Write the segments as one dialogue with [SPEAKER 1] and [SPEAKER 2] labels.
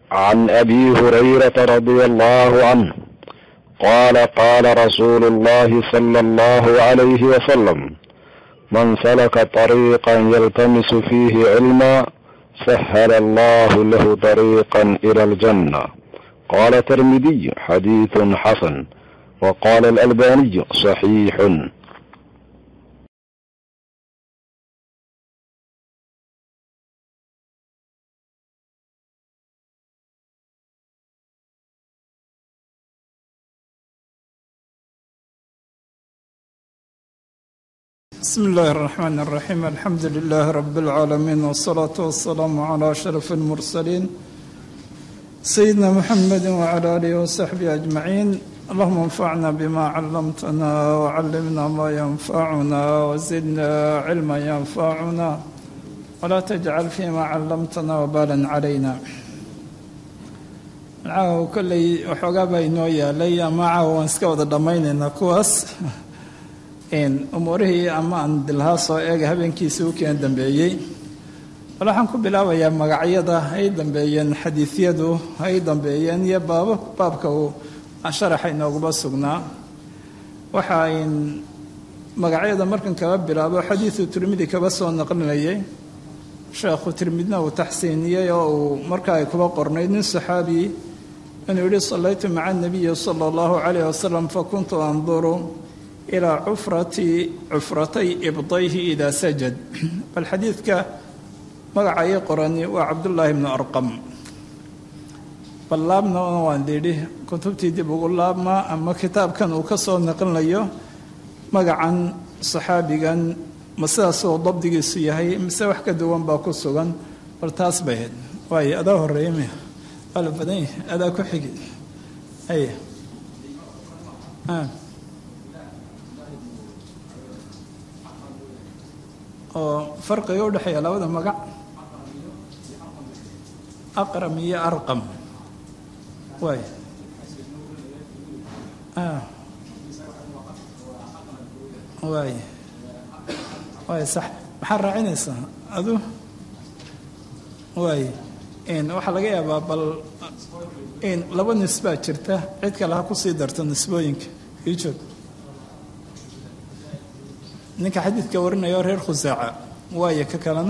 [SPEAKER 1] عن أبي هريرة رضي الله عنه قال قال رسول الله صلى الله عليه وسلم: من سلك طريقا يلتمس فيه علما سهل الله له طريقا إلى الجنة. قال الترمذي: حديث حسن. وقال الألباني: صحيح.
[SPEAKER 2] بسم الله الرحمن الرحيم. الحمد لله رب العالمين، والصلاة والسلام على أشرف المرسلين سيدنا محمد وعلى آله وصحبه أجمعين. اللهم انفعنا بما علمتنا وعلمنا ما ينفعنا وزدنا علما ينفعنا ولا تجعل فيما علمتنا وبالا علينا. caawa kolley waxoogaa baa inoo yaalay ama caawa waan iska wada dhammaynaynaa kuwaas umuurihii ama aan dilhaa soo eega habeenkiisii u keen dambeeyey. bal waxaan ku bilaabayaa magacyada hay dambeeyeen, xadiisyadu hay dambeeyeen iyo baabka uu sharaxa inooguba sugnaa. waxa ayn magacyada markan kaga bilaabo xadiisu tirmidi kaba soo naqlinayay, sheekhu tirmidna uu taxsiiniyey oo uu marka ay kuba qornayd nin saxaabi inuu yidhi: sallaytu maca anabiyi sala allahu calayh wasalam fakuntu anduru ilaa cufratay ibdayhi idaa sajad. bal xadiidka magacayay qorani waa cabdullaahi bnu arqam. bal laabna waan lidhi kutubtii dib ugu laabma ama kitaabkan uu ka soo naqlinayo magacan saxaabigan ma sidaasoo dabdigiisu yahay mise wax ka duwan baa ku sugan. bal taas bay ahayd. waayo adaa horeeya miya waa la badan yahay, adaa ku xigi ay oo farqiga u dhexeeya labada magac aqram iyo arqam. waay waay waay sax. maxaa raacinaysaa adu? waay waxaa laga yaabaa bal laba nisbaa jirta, cid kale ha kusii darto nisbooyinka ijoog. ninka xadiidka warinayo reer khusaaca waayo, ka kalena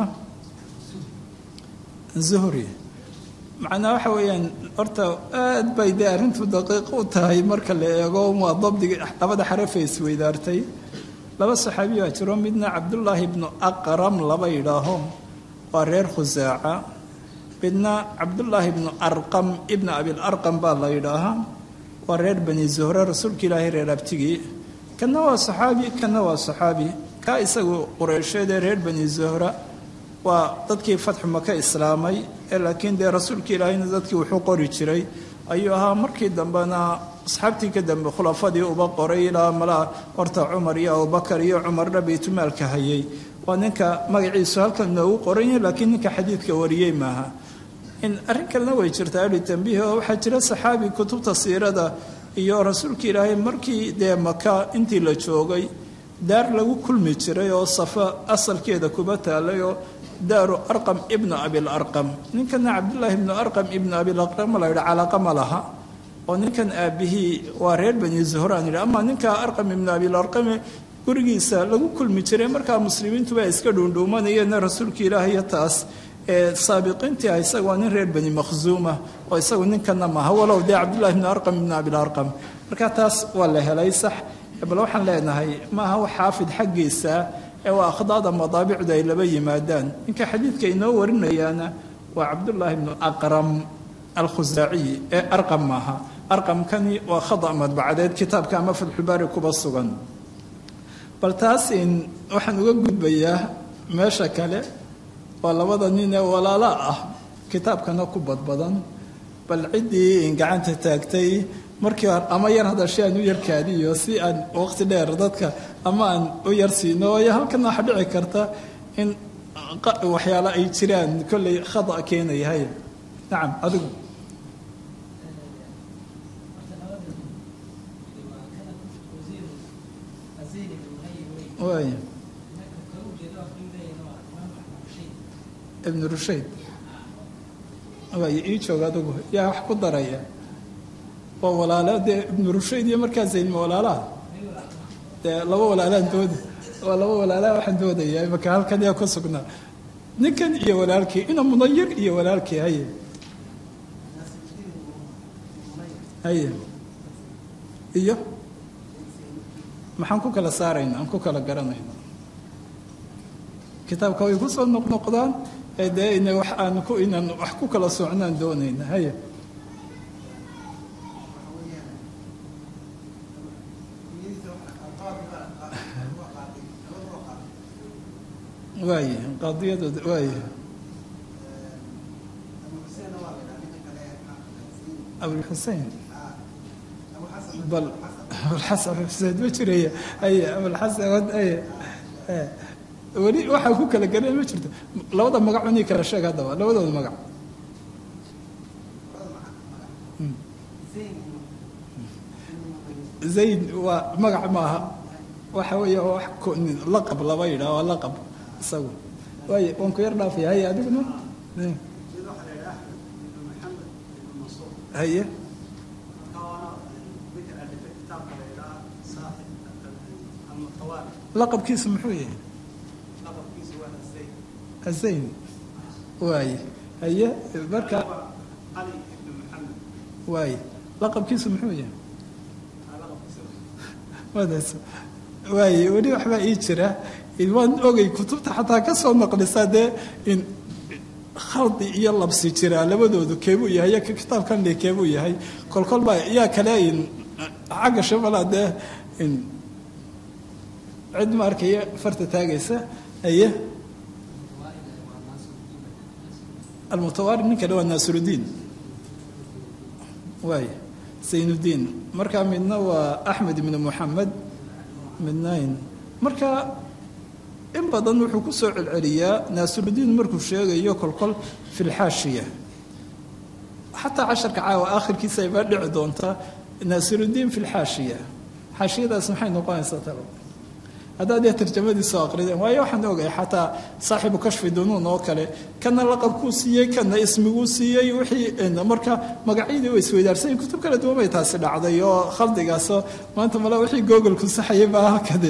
[SPEAKER 2] zuhri. macnaa waxa weeyaan horta aad bay dee arrintu daqiiq u tahay marka la eego waa dabdiga labada xarafay isweydaartay. laba saxaabi baa jiro, midna cabdullaahi ibnu aqram laba yidhaaho waa reer khusaaca, midna cabdullaahi ibnu arqam ibna abilarqam baa la yidhaahaa waa reer bani zuhre, rasuulka ilaahay reer abtigii. kana waa saxaabi, kana waa saxaabi. kaa isagu qureysheedee reer bani zuhra waa dadkii fatxu maka islaamay ee laakiin dee rasuulka ilaahayna dadkii wuxuu qori jiray ayuu ahaa. markii dambena asxaabtii ka dambe khulafadii uba qoray ilaa malaa horta cumar iyo abubakar iyo cumarna baytulmaalka hayay. waa ninka magaciisu halkan noogu qoran yahay, laakiin ninka xadiidka wariyey maaha. arrin kalena way jirtaa ali tambiih oo waxaa jira saxaabi kutubta siirada iyo rasuulka ilaahay markii dee maka intii la joogay daar lagu kulmi jiray oo safa asalkeeda kuba taalay oo daaru arqam ibnu abilarqam. ninkana cabdullaahi ibnu arqam ibnu abilarqam la yidha calaaqa ma laha, oo ninkan aabihii waa reer bani zuhraan yidhi. ama ninka arqam ibnu abilarqame gurigiisa lagu kulmi jiray markaa muslimiintu baa iska dhuundhuumanayeenna rasuulka ilaahay iyo taas saabiqiintii ah. isaga waa nin reer bani makhzuuma oo isagu ninkana maaha, walow dee cabdullahi ibnu arqam ibnu abilarqam. marka taas waa la helay sax. bal waxaan leenahay maaha wax xaafid xaggiisa ee waa akhdaada madaabicdu ay laba yimaadaan. ninka xadiidka inoo warinayaana waa cabdullaahi ibnu aqram alkhusaaciyi ee arqam maaha. arqamkani waa khada madbacadeed kitaabka ama fatxulbaari kuba sugan. bal taas waxaan uga gudbayaa meesha kale, waa labada nin ee walaala ah kitaabkana ku badbadan. bal ciddii gacanta taagtay markii hore ama yar hadashay aan u yarkaadiyo si aan waqti dheer dadka ama aan u yar siino. waayo halkan waxaa dhici karta in waxyaalo ay jiraan kolley khada keenayahay. nacam adigu waay ibn rushayd waay ii joog adigu yaa wax ku daraya waa walaala dee ibnu rushayd iyo markaa zayn ma walaalaha dee laba walaalaan dooda waa laba walaalaa waxaan doodayaa imaka halkan yaa ku sugnaa ninkan iyo walaalkii ina munayir iyo walaalkii haye haye iyo maxaan ku kala saarayna aan ku kala garanayna kitaabka way ku soo noqnoqdaan ee dee ina wax aan ku inaan wax ku kala socnaan doonayna haye waaye qadiyadooda waaye abulxusein bal abulxasan xusein ma jiraya haye abulxasan haye weli waxaa ku kala garan ma jirto labada magac unii kala sheeg haddaba labadooda magac zayd waa magac maaha waxa weeye wax laqab laba yidhaha waa laqab isagu waaye waan ku yar dhaafaya haye adiguna haye laqabkiisu muxuu yahay azayn waaye haye marka waaye laqabkiisu muxuu yahay waaye weli waxbaa ii jira waan ogay kutubta xataa ka soo naqlisaa dee in khaldi iyo labsi jiraa labadoodu keebuu yahay iyo kitaabkan le keebuu yahay kolkol baa yaa kale in xagga shabala dee in cid ma arkaya farta taagaysa haye almutawaari ninka dhawaa naasirudiin waaye zaynudiin markaa midna waa axmed ibnu muxamed midnayn marka in badan wuxuu ku soo celceliyaa naasirudiin markuu sheegayo kolkol fi lxaashiya xataa casharka caawa aakhirkiisa ay baa dhici doontaa naasirudiin fi lxaashiya xaashiyadaas maxay noqonaysaa talo haddaad dee tarjamadiisoo aqrideen waayo waxaan ogay xataa saaxibu kashfi dunuun oo kale kana laqabkuu siiyey kana ismiguu siiyey wixii marka magacyadii way isweydaarsan kutub kala duwan bay taasi dhacday oo khaldigaasoo maanta mala wixii googolku saxayay baa halkade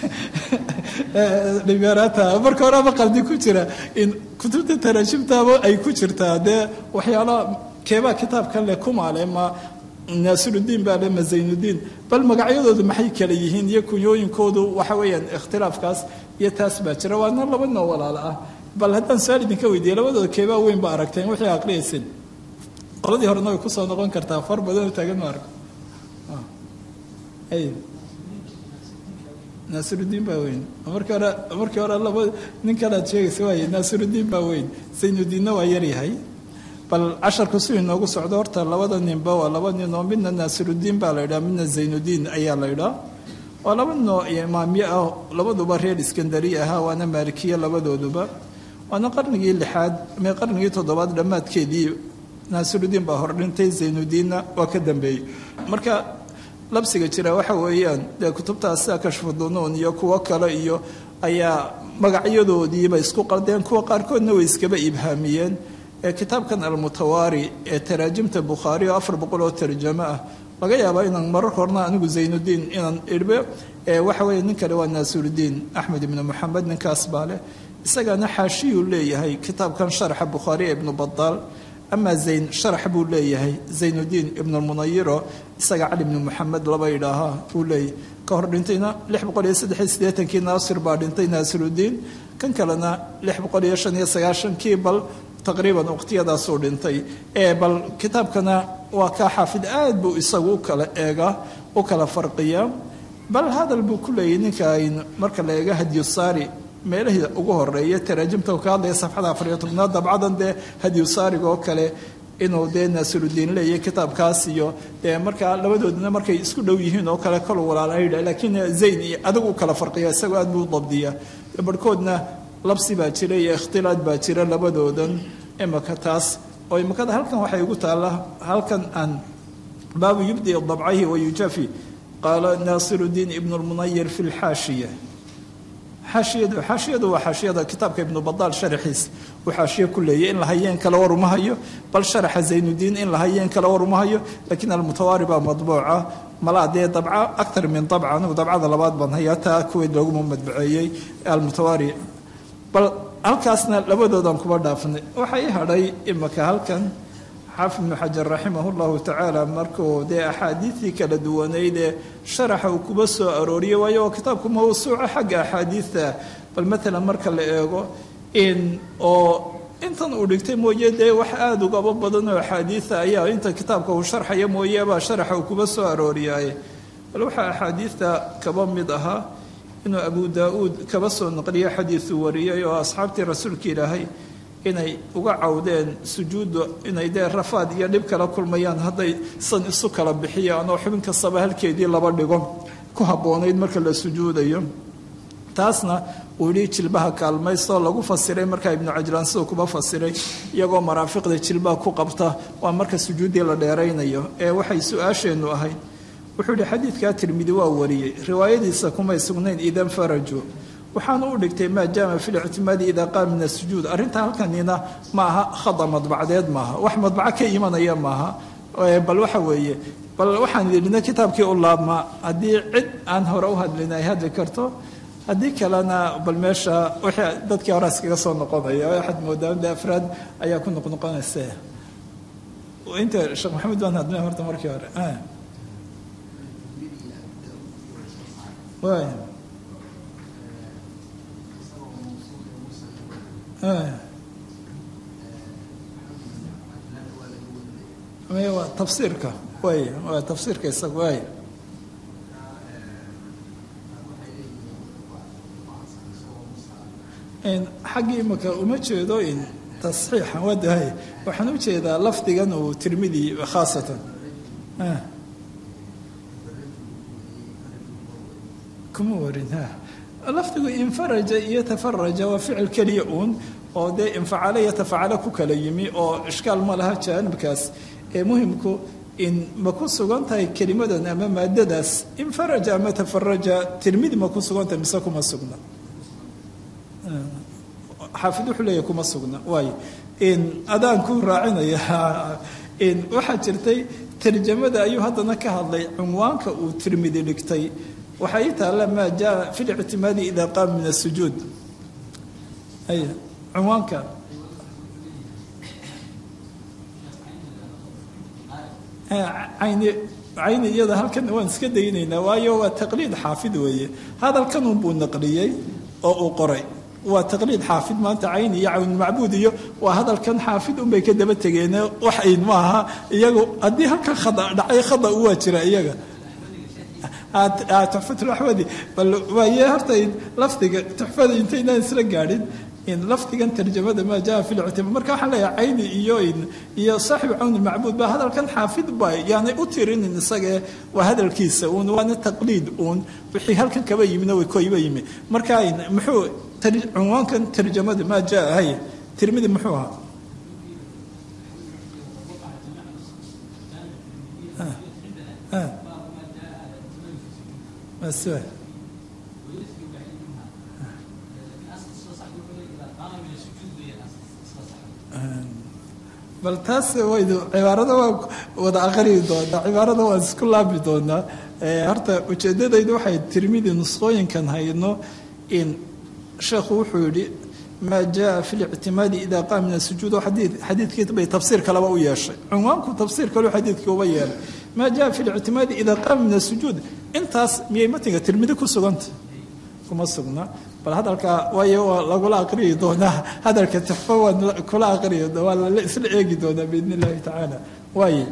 [SPEAKER 2] dhibeeraata marka horeba qaldi ku jira in kutubta taraajimtaaba ay ku jirtaa dee waxyaala keebaa kitaabkan le kumaale ma naasirudiin baa le ma zaynudiin bal magacyadoodu maxay kala yihiin iyo kunyooyinkoodu waxa weeyaan ikhtilaafkaas iyo taas baa jira waana laba noo walaalo ah bal haddaan su-aal idinka weydiiye labadooda keebaa weyn ba aragteen wixii aqriyayseen qoladii horena way kusoo noqon kartaa far badan oo taagan ma arko naasirudiin baa weyn markii hore laba nin kalead sheegaysa waaye naasirudiin baa weyn zaynudiinna waa yaryahay bal casharku si inoogu socdo horta labada ninba waa laba nin oo midna naasirudiin baa la yidhaha midna zaynudiin ayaa la yidhaha waa laba noo imaamye ah labaduba reer iskandari ahaa waana maalikiya labadooduba waana qarnigii lixaad mee qarnigii toddobaad dhammaadkeedii naasirudiin baa hor dhintay zaynudiinna waa ka dambeeyey marka labsiga jira waxa weeyaan dee kutubtaas sida kashfu dunuun iyo kuwo kale iyo ayaa magacyadoodiiba isku qaldeen kuwa qaarkoodna way iskaba ibhaamiyeen kitaabkan almutawaari ee taraajimta bukhaari oo 400 oo tarjamo ah laga yaabaa inaan marar horna anigu zaynudiin inaan irbe waxa weeye nin kale waa naasirudiin axmed ibnu muxamed ninkaas baa leh isagana xaashiyuu leeyahay kitaabkan sharxa bukhaari ee ibnu badaal ama zayn sharax buu leeyahay zaynudiin ibnu lmunayiro isaga cali ibnu muxamed laba yidhaahaa uu leeyahay ka hor dhintayna 683kii naasir baa dhintay naasirudiin kan kalena 695kii bal taqriiban waqtiyadaasuu dhintay bal kitaabkana waa kaa xaafid aad buu isagu u kala eegaa u kala farqiyaa bal hadal buu ku leeyahay ninka ayn marka la eega hadiyusaari meelahii ugu horeeya taraajimta ka hadlaya safxada 40 dabcadan dee hadiyusaariga oo kale inuu dee naasirudiin leeyahay kitaabkaas iyo dee markaa labadoodna markay isku dhow yihiin oo kale kala walaalahayda laakiin zayn iyo adigu u kala farqiya isagu aad buu dabdiyaa barkoodna labsi baa jira iyo ikhtilaad baa jira labadoodan imaka taas oo imakada halkan waxay ugu taala halkan aan baabu yubdi dabcahi wa yujafi qaala naasirudiin ibnu lmunayir fi lxaashiya xaashiyadu waa xaashiyada kitaabka ibnu badaal sharaxiis uu xaashiye ku leeyay in la hayeen kale war uma hayo bal sharaxa zaynudiin in la hayeen kale war uma hayo laakiin almutawaari baa madbuuca malaa dee dabca aktar min dabca anigu dabcada labaad baan hayaa taa kuweyd looguma madbuceeyey almutawaari bal halkaasna labadoodan kuba dhaafnay waxay hadhay imaka halkan xaafid ibnu xajar raximah llahu tacaala markuu dee axaadiidtii kala duwaneyd ee sharaxa uu kuba soo arooriyey waayo oo kitaabku mawsuuca xagga axaadiidta bal maalan marka la eego oo intan uu dhigtay mooye dee wax aada ugaba badan oo axaadiida ayaa inta kitaabka uu sharxaya mooye baa sharaxa uu kuba soo arooriyay bal waxaa axaadiidta kaba mid ahaa inuu abu daa-uud kaba soo naqliyo xadiisu wariyay oo asxaabtii rasuulka ilaahay inay uga cawdeen sujuudda inay dee rafaad iyo dhib kala kulmayaan hadday san isu kala bixiyaan oo xubin kastaba halkeedii laba dhigo ku habboonayd marka la sujuudayo taasna uu yidhi jilbaha kaalmaystoo lagu fasiray markaa ibnu cajlaan siduu kuba fasiray iyagoo maraafiqda jilbaha ku qabta waa marka sujuuddii la dheeraynayo ee waxay su-aasheennu ahayd wuxuu yihi xadiidkaa tirmidi waa wariyey riwaayadiisa kumay sugnayn idan faraju waxaana u dhigtay maa jaama fi lictimaadi idaa qaama min asujuud arrinta halkanina ma aha khada madbacdeed maaha wax madbaco ka imanaya maaha bal waxa weeye bal waxaan yidhina kitaabkii u laabma haddii cid aan hore u hadlin ay hadli karto haddii kalena bal meesha wixii dadkii hore iskaga soo noqonaya waxaad moodaa de afraad ayaa ku noqnoqonaysa inta sheekh maxamed baan hadlin horta markii hore waay waa tafsiirka waay waa tafsiirka isaga waay xaggii imaka uma jeedo in tasxiixa wadahay waxaan u jeedaa lafdigan uu tirmidi khaasatan kuma warin lafdigu infaraja iyo tafaraja waa ficil keliya uun oo dee infacalo iyo tafacalo ku kala yimi oo ishkaal ma laha jaanibkaas ee muhimku in ma ku sugan tahay kelimadan ama maadadaas infaraja ama tafaraja tirmidi ma ku sugan tahay mise kuma sugna xaafid wuxuu leeyahy kuma sugna waayo adaan ku raacinaya waxaa jirtay tarjamada ayuu haddana ka hadlay cunwaanka uu tirmidi dhigtay waxaa ii taalla maa jaa fi lictimaadi idaa qaama min asujuud ay cunwaanka cayni iyada halkan waan iska daynaynaa waayo waa taqliid xaafid weeye hadalkan unbuu naqliyey oo uu qoray waa taqliid xaafid maanta cayni iyo cawnulmacbuud iyo waa hadalkan xaafid unbay ka daba tegeen wax ayn maaha iyagu haddii halkan khada dhacay khada u waa jira iyaga tuxfatulaxwadi bal waaye horta lafdiga tuxfada intaynaan isla gaadhin lafdigan tarjamada maa jaa fi lictimaad marka waxaan leeyahay cayni iyo saaxibu cawn ilmacbuud baa hadalkan xaafid ba yaanay u tirinin isagee waa hadalkiisa uun waana taqliid uun wixii halkan kaba yimina way koyba yimi marka muxuu cunwaankan tarjamada maa jaa hay tirmidi muxuu ahaa bal taas waydu cibaarada waa wada aqriyi doonaa cibaarada waan isku laabi doonaa horta ujeedadaydu waxay tirmidi nusqooyinkan hayno in sheekhu wuxuu yidhi maa jaa fi lictimaadi idaa qaama min asujuud xadiidkii bay tafsiir kaleba u yeeshay cunwaanku tafsiir kaleu xadiidkii uba yeelay maa jaa fi lictimaadi idaa qaama min asujuud intaas miyay matiga tirmidi ku suganta kuma sugna bal hadalka waayo waa lagula aqriyi doonaa hadalka tuxfo waa kula aqriyi waa la isla eegi doonaa biidn illahi tacaala waaye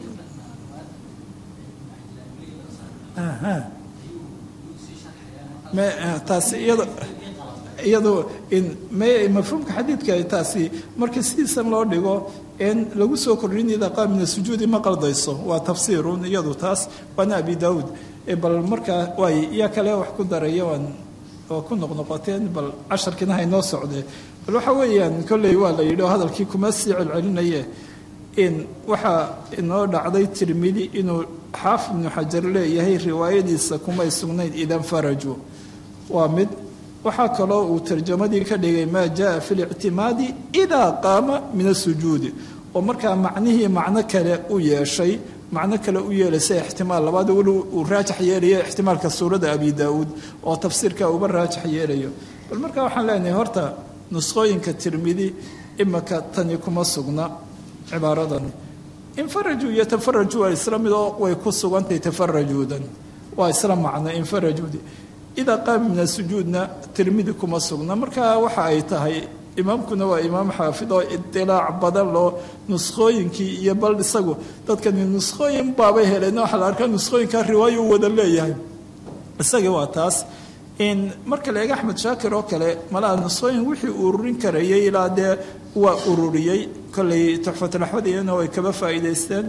[SPEAKER 2] taasi iyado mafhuumka xadiidka taasi marka sidiisan loo dhigo in lagu soo kordhin idaa qaama min asujuudi ma qaldayso waa tafsiirun iyadu taas waana abi daauud bal markaa waay iyaa kale wax ku daraya oo ku noqnoqoteen bal casharkiina haynoo socdee bal waxa weeyaan kolley waa la yidhi oo hadalkii kuma sii celcelinaye in waxaa inoo dhacday tirmidi inuu xaafid ibnu xajar leeyahay riwaayadiisa kumay sugnayn idan faraju waa mid waxaa kaloo uu tarjamadii ka dhigay maa jaa fi lictimaadi idaa qaama min asujuudi oo markaa macnihii macno kale u yeeshay macno kale u yeelaysa ixtimaal labaad weli uu raajax yeelayo ixtimaalka suuradda abi daauud oo tafsiirka uba raajax yeelayo bal markaa waxaan leenahay horta nusqooyinka tirmidi imaka tani kuma sugna cibaaradani infarajuu iyo tafaraju waa isla mid oo way ku sugantahay tafarajuudan waa isla macno infarajuudi idaa qaama min asujuudna tirmidi kuma sugna markaa waxa ay tahay imaamkuna waa imaam xaafid oo idilaac badan loo nuskhooyinkii iyo bal isagu dadkani nuskhooyin baabay heleen waxaa la arkaa nuskhooyinkaa riwaayo u wada leeyahay isagii waa taas in marka la eega axmed shaakir oo kale malaha nuskhooyin wixii ururin karayay ilaa dee waa ururiyey kolley tuxfatulaxwadiyana way kaba faa'iidaysteen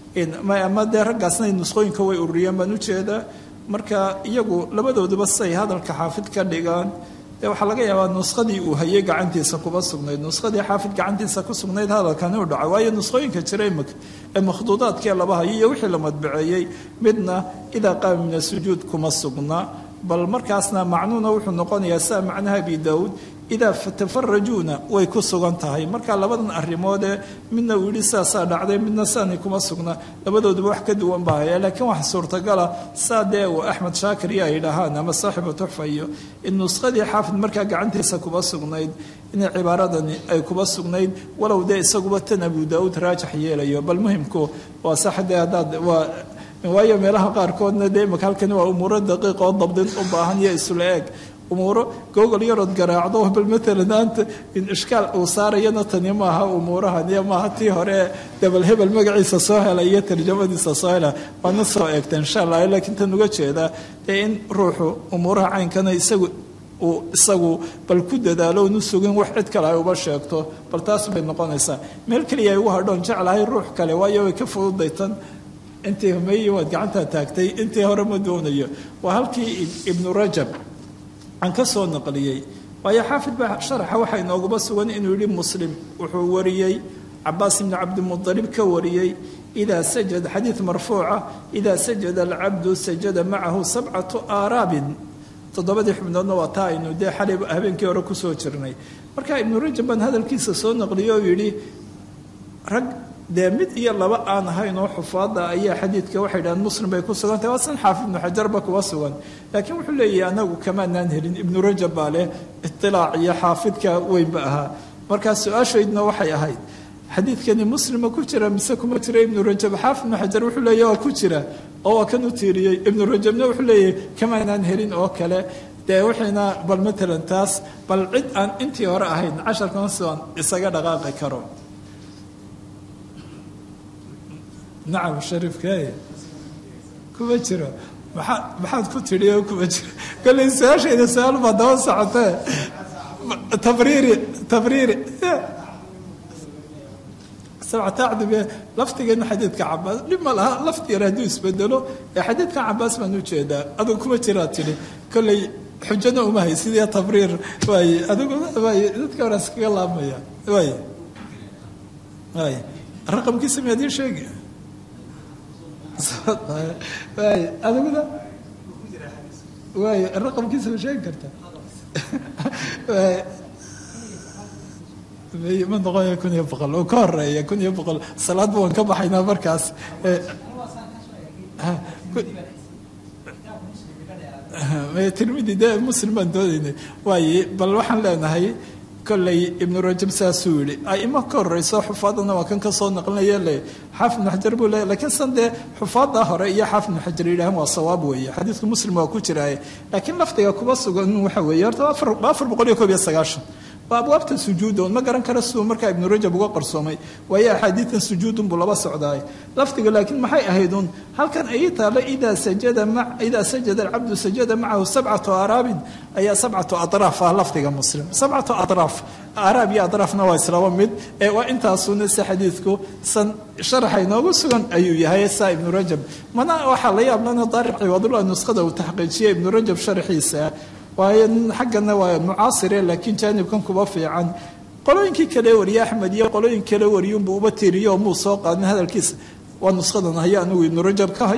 [SPEAKER 2] ama dee raggaasna nuskhooyinka way ururiyeen baan ujeedaa marka iyagu labadooduba say hadalka xaafid ka dhigaan dee waxaa laga yaabaa nuskhadii uu hayay gacantiisa kuba sugnayd nuskhadii xaafid gacantiisa ku sugnayd hadalkani u dhaco waayo nuskhooyinka jira imika ee makhduudaadkee laba hayo iyo wixii la madbaceeyey midna idaa qaama min asujuud kuma sugna bal markaasna macnuuna wuxuu noqonayaa saa macnaha abi daauud idaa tafarajuuna way ku sugan tahay marka labadan arrimoodee midna uu yidhi saasaa dhacday midna saani kuma sugna labadooduba wax ka duwan baa haya laakiin waxa suurtagala saa dee uu axmed shaakir iyo ay dhahaan ama saaxibu tuxfa iyo in nuskhadii xaafid markaa gacantiisa kuba sugnayd inay cibaaradani ay kuba sugnayd walow dee isaguba tan abu daauud raajax yeelayo bal muhimku waa sax dee haddaad waa waayo meelaha qaarkoodna dee imaka halkani waa umuuro daqiiq oo dabdin u baahan iyo isula eeg umuuro gogol yarood garaacdo bal maalan aanta in ishkaal uu saarayana tani maaha umuurahaniyo maaha tii hore dabal hebel magaciisa soo hela iyo tarjamadiisa soo hela waana soo eegta insha allah laakiin tan uga jeedaa dee in ruuxu umuuraha caynkana isagu bal ku dadaalo nu sugin wax cid kale ay uba sheegto bal taas bay noqonaysaa meel keliya ay ugu hadhoon jeclahay ruux kale waayo way ka fududaytan intii humeeyii waad gacantaa taagtay intii hore ma doonayo waa halkii ibnu rajab aan ka soo naqliyey waayo xaafid baa sharaxa waxaa inooguba sugan inuu yidhi muslim wuxuu wariyey cabaas ibni cabdimudalib ka wariyey idaa sajada xadiid marfuuca idaa sajada alcabdu sajada macahu 7 aaraabin 7 xubnoodna waa taa aynu dee xalay habeenkii hore kusoo jirnay marka ibnu rajab baan hadalkiisa soo naqliyo oo yidhi rag dee mid iyo laba aan ahayn oo xufaada ayaa xadiidka waxay dhahaan muslim bay ku sugan tahay waa san xaafid ibnu xajarba kuwa sugan laakiin wuxuu leeyahay anagu kamaanaan helin ibnu rajab baa leh itilaac iyo xaafidka weynba ahaa markaa su-aashaydna waxay ahayd xadiidkani muslima ku jira mise kuma jira ibnu rajab xaafid ibnu xajar wuxuu leeyahay waa ku jira oo waa kan u tiiriyey ibnu rajabna wuxuu leeyahay kamaanaan helin oo kale dee wixiina bal matalan taas bal cid aan intii hore ahayn casharkan sidan isaga dhaqaaqi karo nacam shariifkaaye kuma jiro maxaad ku tidhi oo kuma jiro kolley su-aashayda su-aal baa daba socotee tabriiri sabcataacdibe laftigeena xadiidka cabaas dhib ma laha lafti yar hadduu isbedelo ee xadiidka cabaas baan ujeedaa adigu kuma jiraad tidhi kolley xujana uma hay sidii tabriir waaye adigu waaye dadka hore iskaga laabmaya waaye raqamkiisa miyaad ii sheegi adiguna waay raqamkiisa ma sheegi karta ma noqonaya 1,100 oo ka horeeya 1,100 salaadba waan ka baxaynaa markaas tirmidi dee muslim baan doodaynay waaye bal waxaan leenahay kolley ibnu rajab saasuu yidhi aimo ka horeyso xufaadana waa kan ka soo naqlinaya le xaafid ibnu xajar buu leeyahy lakiin san dee xufaadda hore iyo xaafid ibnu xajar yidhahan waa sawaab weeye xadiidku muslim waa ku jiraaye laakiin laftiga kuba sugan waxa weeye horta 491 waa abwaabta sujuudoon ma garan kara siduu markaa ibnu rajab uga qarsoomay waayo axaadiidan sujuudun buu laba socdaay laftiga laakiin maxay ahaydun halkan ay taala idaa sajada alcabdu sajada macahu 7 aaraabin ayaa 7 atraaf ah laftiga muslim 7 atraaf aaraab iyo atraafna waa islaba mid ee waa intaasuna si xadiidku san sharaxa inoogu sugan ayuu yahay saa ibnu rajab mana waxaa la yaab lana daariq ciwaadullah nuskhada uu taxqiijiyey ibnu rajab sharaxiisa waayo xaggana waa mucaasire laakiin jaanibkan kuba fiican qolooyinkii kale wariye axmed iyo qolooyin kale wariyunbuu uba tiiriyo oo muu soo qaadin hadalkiisa waa nushadan hayo anigu ibnu rajab ka hayo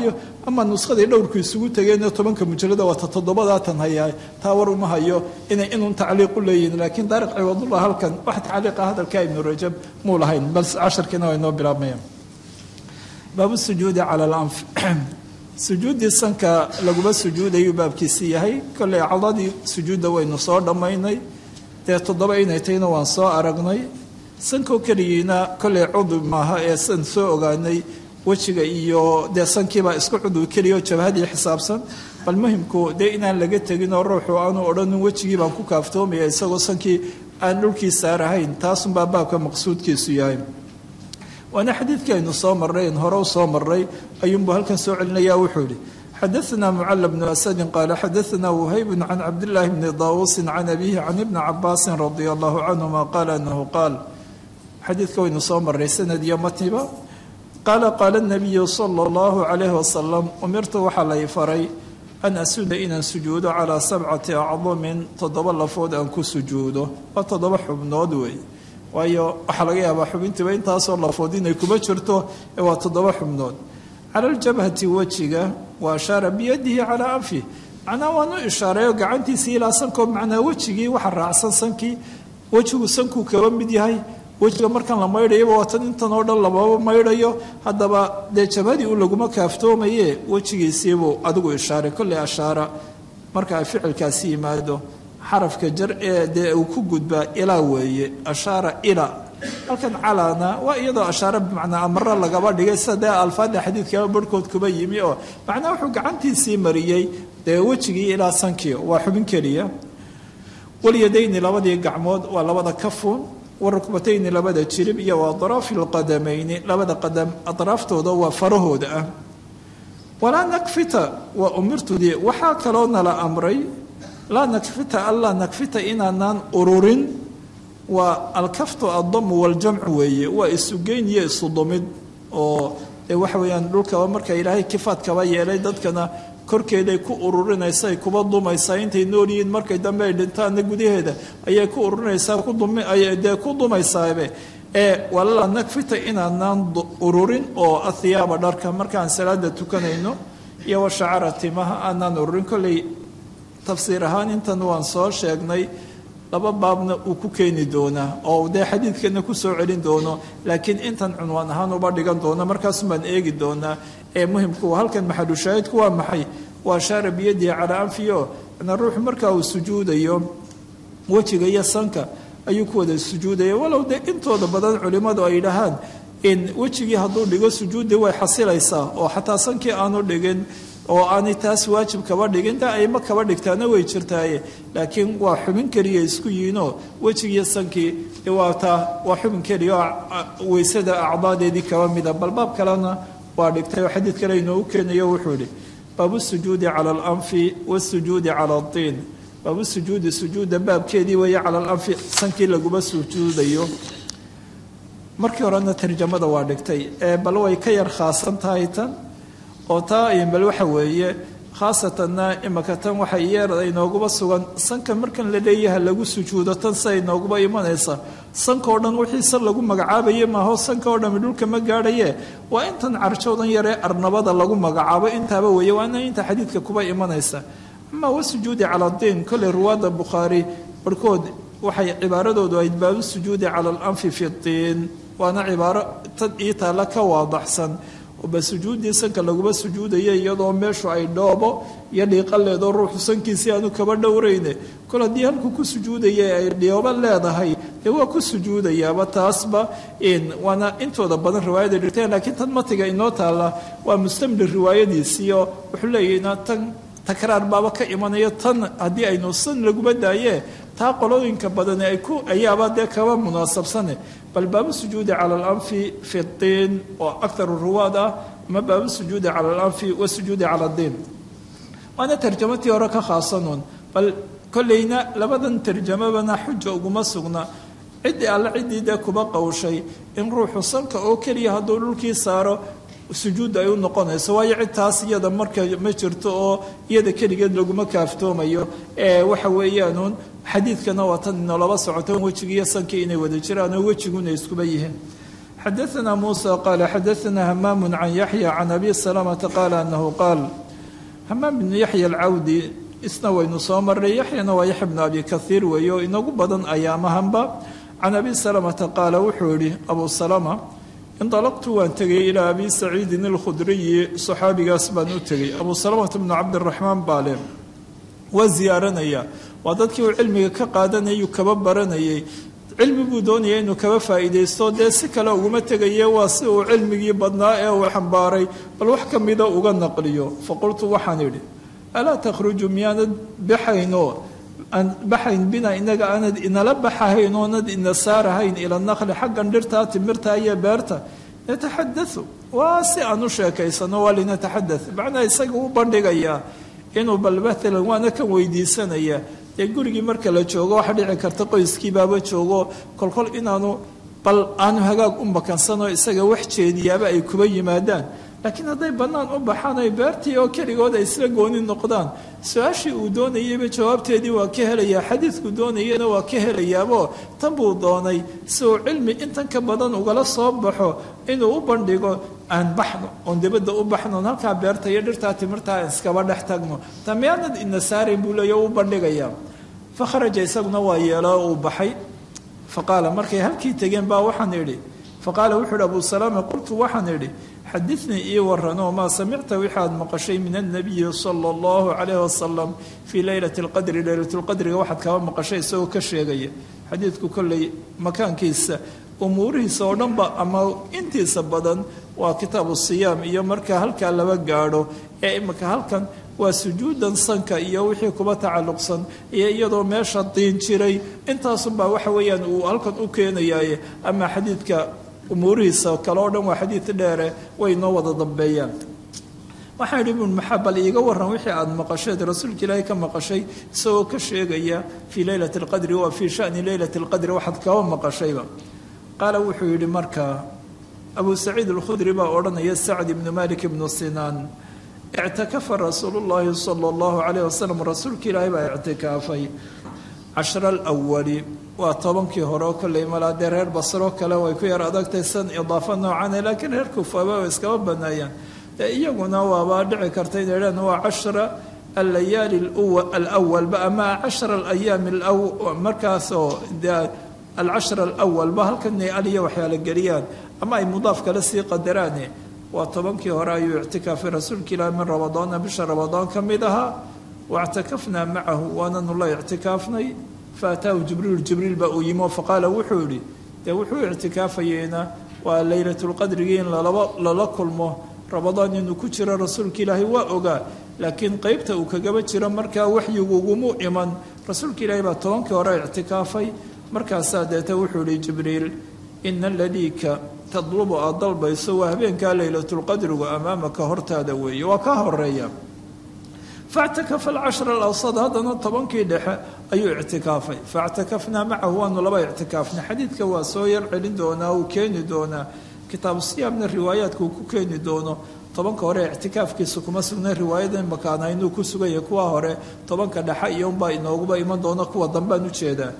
[SPEAKER 2] ama nuskhadii dhowrku isugu tageen 10 mujalada waa 7 hayaa taa war uma hayo inuu tacliiq u leeyahay laakiin Daariq Ciwadullah halkan wax tacliiq hadalka Ibn Rajab muu lahayn bal 10 waa inoo bilaabmayaan baabu sujuudi cala al-anf sujuudi sanka laguba sujuudayo baabkiisii yahay kulli cadadii sujuuda waynu soo dhamaynay ee 7 inay tayna waan soo aragnay sanko kaliina kulli cudub maaha ee san soo ogaanay wajiga iyo de sankiiba isku cudub kaliyo jabhadii xisaabsan bal muhiimku de inaan laga tagin oo ruuxu aanu odhan wajigii baan ku kaaftoomay isagoo sankii aan dhulkiisa saarahayn taasun baa baabka maqsuudkiisu yahay وانا حديث كاين صامرين هرو صامري ايوب هلكن سو علنيا وحولي حدثنا معل بن اسد قال حدثنا وهيب عن عبد الله بن طاووس عن ابيه عن ابن عباس رضي الله عنهما قال انه قال حديث كاين صامري سند يمتبا قال النبي صلى الله عليه وسلم امرت وحلي فري ان اسجد ان سجود على 7 اعظم تضبل فود ان كسجوده وتضبح بنودوي waayo waxa laga yaabaa xubintiba intaas oo la foodinay kuma jirto ee waa 7 xubnood ala aljabhati wajiga wa ashara biyadihi ala anfi ana waanu ishaareeyo gacantiisa ila sanko macna wajigii waxa raacsan sankii wajigu sanku kaba mid yahay wajiga markan la maydhayo waa tan intan oo dhan laba maydhayo hadaba de jabhadii uu laguma kaaftoomaye wajigiisiibu adigu ishaare kulli ashara marka ficilkaasi yimaado حرف كجر ده وكجود إلى ويه أشار إلى لكن علىنا وإذا أشار بمعنى أمر الله قبل دقيقة ده الفاظ حديث كم بركض كبي مئة معناه وحق عنتي سيمريي ده وجهي إلى سانكيو وحبن كريه واليدين لبدا قعمود ولبدا كفون والركبتين لبدا تشرب يا وأطراف القدمين لبدا قدم أطراف تودو فرهود ولا نكفت وأمرت دي وحاكلونا لأمري لا نكفت الله نكفت إننا أرورين والكفت الضم والجمع ويه والسجين يصدمد أو وحويان لك ومرك إلهي كفات كواي إلهي دتكنا كركي ده كو أرورين يساي كو بضم يساي أنت نورين مرك دم يدنتان نجودي هذا أي كو أرورين يساي كو ضم أي ده كو ضم يساي به والله نكفت إننا أرورين أو الثياب دارك مرك عن سلادة تكنينو يا وشعرت ما أنا نورين كلي تفسير هان انت نوان صار شيغني لبا بابنا وكو كيني دونا او ده حديث كنا كسو علين دونا لكن انت عنوان هان وبردغان دونا مركز من ايغي دونا مهم كو هلكن محل شاهد كو محي واشار بيدي على انفيو ان الروح مركا والسجود يوم وجهي يسانكا ايو كودا السجود ولو ده انتو ده بدن علماء اي دهان ان وجهي هدو دغو سجود way xasilaysa oo xataa sankii aanu dhigin oo aan taas waajib kaba dhiginta ay ma kaba dhigtaana way jirtaaye laakiin waa xubin kaliya isku yiino wajiga sankii waa xubin kaliya weysada acdaadeedii kaba mid balbaab kalena waa dhigtay xadiid kale inoo keenayo wuxuu yiri baabu sujuudi cala al-anfi was-sujuudi cala al-tin baabu sujuudi baabkeedii way cala al-anfi sankii laguba sujuudayo markii horena tarjamada waa dhigtay bal way ka yar khaasan tahay tan oo taa bal waxa weeye khaasatan imaka tan waxa yeeray inooguba sugan sanka markan la leeyahay lagu sujuudo tan say inooguba imanaysa sanka oo dhan wixii san lagu magacaabayo ma ho sanka oo dhan dhulka ma gaadhaye waa intan carjoodan yare arnabada lagu magacaabo intaaba weeye waana inta xadiidka kuba imanaysa ama wasujuudi cala diin kulli ruwaada bukhari barkood waxay cibaaradoodu ay baabu sujuudi cala al-anfi fi tin وانا عباره تديتا لك واضحسن وبسجودي سنك لغو سجوديه يدو ميشو اي دوبو يدي قليدو روح سنكيسي انو كبا دورينه كل دي هلكو كو سجوديه اي ديوبا لهدهي هو كو سجوديه بتاسبا ان وانا انتو دبن روايه ديرتي لكن تنمتيغا انو تالا ومستمد الروايه دي سيو وحلينا تن تكرار بابا كايمانيه تن ادي اي نو سن لغو بدايه تا قلوينka badan ay ku ayaaba de kaba munaasabsane bal baab sujuud ala al-anf fi at-tin wa akthar ar-ruwada ma baab sujuud ala al-anf wa sujuud ala ad-din wana tarjamati oraka khaasanun bal kullayna labadan tarjama bana hujja uguma sugna cidi alla cidi da kuba qawshay in ruuxu sanka oo kaliya haduu dhulkii saaro sujuud ay u noqonayso way citaas iyada marka ma jirto oo iyada kaligeed laguma kaaftoomayo waxa weeyaan xadiidkana waa tan laba socoto wajigiisa sankii inay wada jiraan oo wajiguna isku bayeen xadaثna muسى qala xadaثna hamaam can yaحyى can abi سلمةa qaala anahu qaal hamaam bnu yaحya alcawdi isna waynu soo maray yaxyana waa yaxya bnu abi kahiir weeye oo inagu badan ayaamahanba can abi سلمةa qaala wuxuu yihi abu سلمة indalaqtu waan tegay ilaa abi saciidin alkhudriyi saxaabigaas baan u tegey abu سلمةa bnu cabdiraxmaan baa leh waa ziyaaranaya waa dadkii uu cilmiga ka qaadanayuu kaba baranayay cilmi buu doonaya inuu kaba faa'iidaysto dee si kale uguma tegaye waa si uu cilmigii badnaa ee uu xambaaray bal wax ka mida uga naqliyo faqultu waxaan idhi alaa takhruju miyaanad baxayn bina inaga aanad inala baxahayn oonad ina saarahayn ila naqli xaggan dhirtaa timirta iyo beerta nataxadau waa si aan u sheekaysano waa linataxadath macnaa isaga u bandhigayaa inuu bal maalan waana kan weydiisanaya dee gurigii marka la joogo waxa dhici karta qoyskiibaaba joogo kolkol inaanu bal aanu hagaag u makansanoo isaga wax jeediyaaba ay kuba yimaadaan laakiin hadday bannaan u baxaan ay beertii oo keligood ay isla gooni noqdaan su-aashii uu doonayayba jawaabteedii waa ka helayaa xadiidku doonayana waa ka helayaabo tan buu doonay si uu cilmi intan ka badan ugala soo baxo inuu u bandhigo aan baxno oon dibadda u baxnoon halkaa beerta iyo dhirtaa timirtaa aan iskaba dhex tagno ta miyaanad ina saarayn buu leeya u bandhigayaa fa kharaja isaguna waa yeeloo uu baxay fa qaala markay halkii tegeen baa waxaan idhi faqaala wuxuu ihi abu سلمة qultu waxaan idhi xadinii ii waranoo maa samicta waxaad maqashay min الnabiyi salى اllahu عalayh wasalam fii leylati اlqadri leylatulqadriga waxaad kaba maqashay isagoo ka sheegaya xadiidku kolley makaankiisa umuurihiisa oo dhanba ama intiisa badan waa kitaabu siyaam iyo marka halkaa laba gaadho ee imika halkan waa sujuudan sanka iyo wixii kuba tacalluqsan iyo iyadoo meesha diin jiray intaasunbaa waxa weeyaan uu halkan u keenayaaye ama xadiidka umuurihiisa kale oo dhan waa xadiid dheere way noo wada dambeeyaan waxaan idhi ibn maxaa bal iiga waran wixii aada maqasheed rasuulka ilaahay ka maqashay isagoo ka sheegaya fii leylati alqadri wa fii shani leylati alqadri waxaad kaba maqashayba qaala wuxuu yidhi markaa abu saciid alkhudri baa odhanaya sacd ibnu malik ibnu sinaan ictakafa rasuulu llaahi sala allahu calayh wasalam rasuulka ilaahay baa ictikaafay cashra alawali waa tobankii hore oo kolley malaa dee reer basro kale way ku yar adagtay san idaafa noocane laakiin reer kufaaba way iskaba banaayaan dee iyaguna waaba dhici karta inay dhahn waa cashra allayaali alawalba ama cashra alayaami markaasoo dee alcashra alawalba halkanay aliya waxyaala geliyaan ama ay mudaaf kale sii qadaraane waa tobankii hore ayuu ictikaafay rasuulka ilaahi min ramadaana bisha ramadaan ka mid ahaa waictakafnaa macahu waananu la ictikaafnay faataahu jibriil baa uu yimo faqaala wuxuu yihi dee wuxuu ictikaafayeena waa leylatulqadrigii in lala kulmo ramadaan inuu ku jiro rasuulka ilaahay waa ogaa laakiin qeybta uu kagaba jiro markaa waxyigugumu iman rasuulka ilaahay baa tobankii hore ictikaafay markaasaa deeta wuxuu yihi jibriil ina aladiika tadlubu aad dalbayso waa habeenkaa leylatulqadrigu amaamaka hortaada weeye waa kaa horeeya faاctakafa alcashra alawsad haddana tobankii dhexe ayuu ictikaafay faاctakafnaa macahu waanu laba ictikaafnay xadiidka waa soo yar celin doonaa uu keeni doonaa kitaabu siyaamna riwaayaadka uu ku keeni doono tobanka hore ictikaafkiisa kuma sugnay riwaayada makaana inuu ku suganya kuwa hore tobanka dhexe iyo unbaa inooguba iman doona kuwa dambaan ujeedaa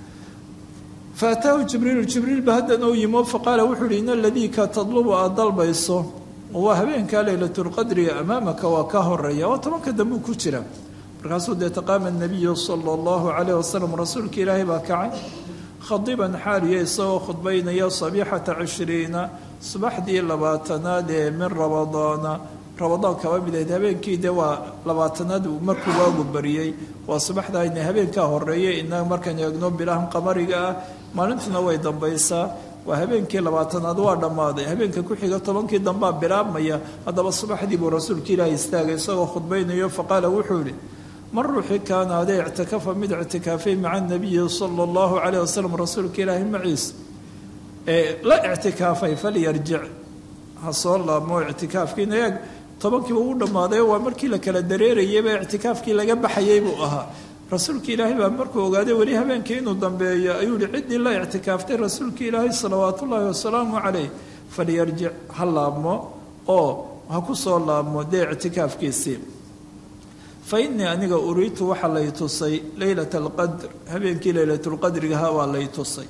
[SPEAKER 2] faataahu jibriil ba haddana u yimo faqaala wuxuu yihi in aladiika tadlubu aad dalbayso waa habeenkaa leylatulqadriga amaamaka waa ka horeeya oo tobanka dambuu ku jira markaasuu dee taqaama nabiyu sala allahu calayh wasalam rasuulka ilaahay baa kacay khadiban xaaliya isagoo khudbaynaya sabiixata 20 subaxdii 20aad ee min ramadaan kaba midayd habeenkii dee waa 20aad markuu waagu bariyey waa subaxda ayna habeenkaa horeeyay inaga markaan eegno bilahan qamariga ah maalintuna way dambaysaa waa habeenkii 20aad waa dhammaaday habeenka ku xiga tobankii dambaa bilaabmaya haddaba subaxdii buu rasuulka ilaahay istaagay isagoo khudbaynayo faqaala wuxuu yihi man ruuxi kaana adee ictikafa mid ictikaafay maca nabiyi sala allahu calayh wasalam rasuulka ilaahay maciisa ee la ictikaafay falyarjic ha soo laabmo ictikaafkiina eeg tobankiiba uu dhammaaday waa markii la kala dareerayayba ictikaafkii laga baxayay buu ahaa rasuulka ilaahay baa markuu ogaaday weli habeenkii inuu dambeeyo ayuu yihi ciddii la ictikaaftay rasuulka ilaahay salawaat ullaahi wasalaamu calayh falyarjic ha laabmo oo ha ku soo laabmo dee ictikaafkiisii fa innii aniga uriitu waxaa lay tusay leylata alqadr habeenkii leylatulqadrigaha waa lay tusay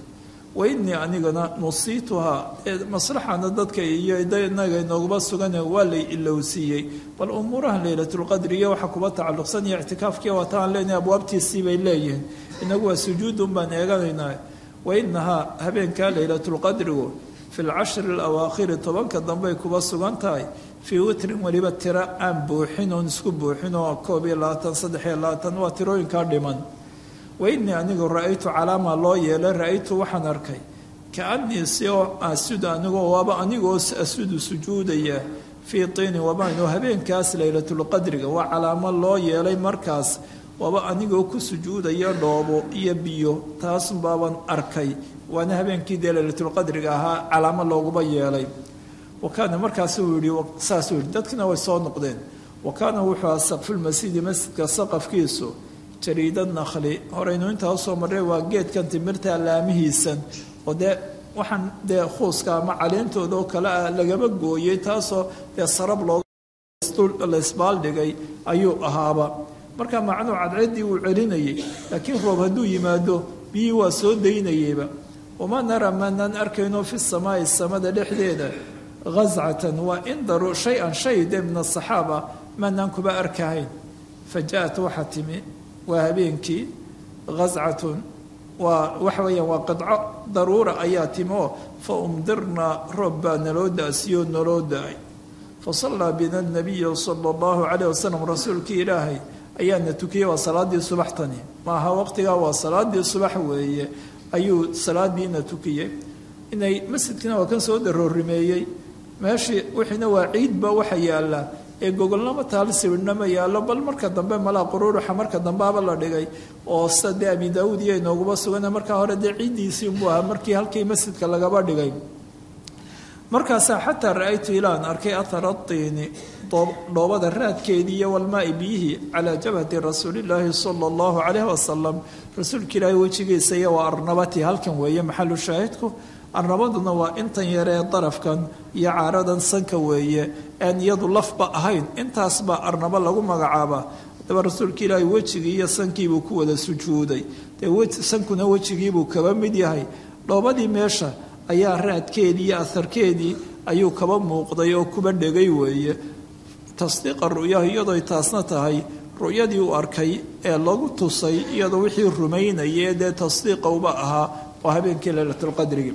[SPEAKER 2] wainii anigana nusiituhaa maslaxana dadka iyo inaga inooguma sugane waa lay ilowsiiyey bal umuurahan leylatulqadriga waxa kuba tacalluqsan iyo ictikaafkiiya waata aan leenahay abwaabtiisii bay leeyihiin inagu waa sujuudun baan eeganaynaa wainahaa habeenkaa leylatulqadrigu fi lcashri alawaakhiri tobanka dambey kuba sugan tahay fii witrin weliba tiro aan buuxin oon isku buuxin oo 22 23 waa tirooyinkaa dhiman wainii anigu ra-aytu calaama loo yeelay ra-aytu waxaan arkay kaanii si oo asudu anigoo waaba anigoo asudu sujuudaya fii tiini wabayn oo habeenkaas leylatulqadriga waa calaamo loo yeelay markaas waaba anigoo ku sujuudaya dhoobo iyo biyo taasun baaban arkay waana habeenkii dee leylatulqadriga ahaa calaamo looguba yeelay wakaana markaasuu yihi saasuu yihi dadkina way soo noqdeen wakaana wuxuu aha saqfulmasjidi masjidka saqafkiisu jariida nakli horeynu intaa usoo marray waa geedkan timirta laamihiisan oo dee waxaan dee khuuska ama caleentooda oo kale ah lagama gooyey taasoo dee sarab la isbaaldhigay ayuu ahaaba marka macnuu cadceeddii uu celinayay laakiin roob hadduu yimaado biyii waa soo daynayeyba wamaa nara maanaan arkayno fi samaa'i samada dhexdeeda ghascatan waa indaru shay-an shay dee min asaxaaba maanaan kuba arkahayn fa ja-at waxaa timi waa habeenkii ghascatun waa waxa weeyaan waa qidco daruura ayaa timi oo fa umdirnaa roob baa naloo da-siyo naloo da-ay fa sallaa bina nabiyu sala allahu calayh wasalam rasuulkii ilaahay ayaana tukiyey waa salaadii subaxtani maaha waqtigaa waa salaadii subax weeye ayuu salaadiina tukiyey inay masjidkiina waa kan soo daroorimeeyey meeshii wixiina waa ciidba waxa yaalla ee gogolnama taal sawirnama yaallo bal marka dambe malaa quruuruxa marka dambeaba la dhigay oo sida dee abi daawuud iyo inooguma sugana markaa hore dee ciiddiisii unbuu ahaa markii halkii masjidka lagaba dhigay markaasaa xataa ra-aytu ilaan arkay athara tiini dhoobada raadkeedii iyo walmaai biyihii calaa jabhati rasuulillaahi sala allahu calayh wasalam rasuulka ilaahay wejigiisa iyo waa arnabati halkan weeye maxalu shaahidku arnabaduna waa intan yaree darafkan iyo caaradan sanka weeye aan iyadu lafba ahayn intaasbaa arnabo lagu magacaabaa daba rasuulka ilaahay wejigii iyo sankiibuu ku wada sujuuday dee sankuna wejigiibuu kaba mid yahay dhoobadii meesha ayaa raadkeedii iyo aharkeedii ayuu kaba muuqday oo kuba dhegay weeye tasdiiqa ru'yaha iyadooy taasna tahay ru'yadii uu arkay ee lagu tusay iyadoo wixii rumaynayay dee tasdiiqa uba ahaa oo habeenkii leylatulqadrigi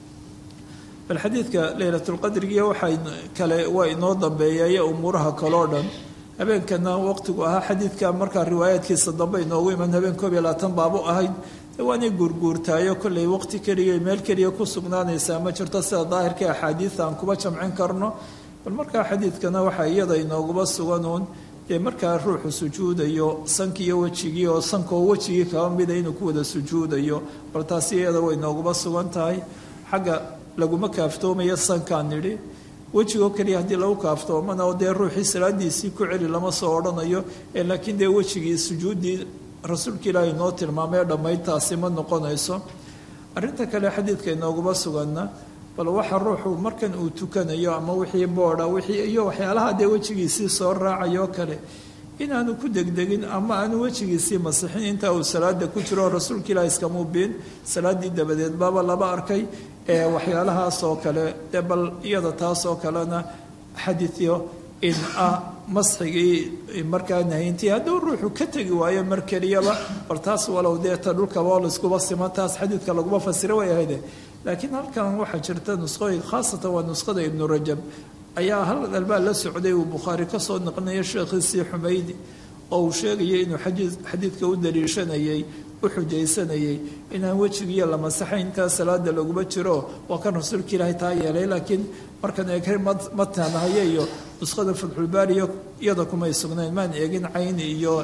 [SPEAKER 2] bal xadiidka leylatulqadrigiiyo waxay kale waa inoo dambeeyay umuuraha kaleo dhan habeenkana waqtigu ahaa xadiidka markaa riwaayaadkiisa dambe inoogu iman habeen 22 baabu ahayd waanay guurguurtaayo kolley waqti keliya meel keliya ku sugnaanaysaa ma jirto sida daahirka axaadiida aan kuba jamcin karno bal markaa xadiidkana waxaa iyada inooguba suganuun dee markaa ruuxu sujuudayo sankiiyo wejigii oo sankoo wejigii kaba mida inuu ku wada sujuudayo bal taasi iyada way inooguba sugan tahay xagga laguma kaaftoomayo sankaan nidhi wejigoo keliya haddii lagu kaaftoomana oo dee ruuxii salaadiisii ku celi lama soo odhanayo laakiin dee wejigii sujuuddii rasuulka ilaahay noo tilmaamay dhammayntaasi ma noqonayso arrinta kale xadiidka inooguma suganna bal waxa ruuxu markan uu tukanayo ama wixii boodha wixii iyo waxyaalaha dee wejigiisii soo raacayoo kale inaanu ku degdegin ama aanu wejigiisii masixin intaa uu salaada ku jiro rasuulka ilaahay iskamuu biin salaaddii dabadeed baaba laba arkay waxyaalahaas oo kale dee bal iyada taas oo kalena xadiidyo in ah masxigii markaa nahayntii hadduu ruuxu ka tegi waayo mar keliyaba bal taas walow dee ta dhulkaba layskuba siman taas xadiidka laguma fasiro way ahayde laakiin halkan waxaa jirta nusqooyin khaasatan waa nusqada ibnu rajab ayaa hal albaa la socday uu bukhaari ka soo naqnaya sheekhiisii xumaydi oo uu sheegayay inuu xadiidka u daliishanayay u xujaysanayay inaan wejigiiyo la masaxayn intaa salaada laguma jiro waa kan rasuulka ilaahay taa yeelay laakiin markan eegay matanahaye iyo nusqada fatxulbaariyo iyada kumay sugnayn maan eegin cayni iyo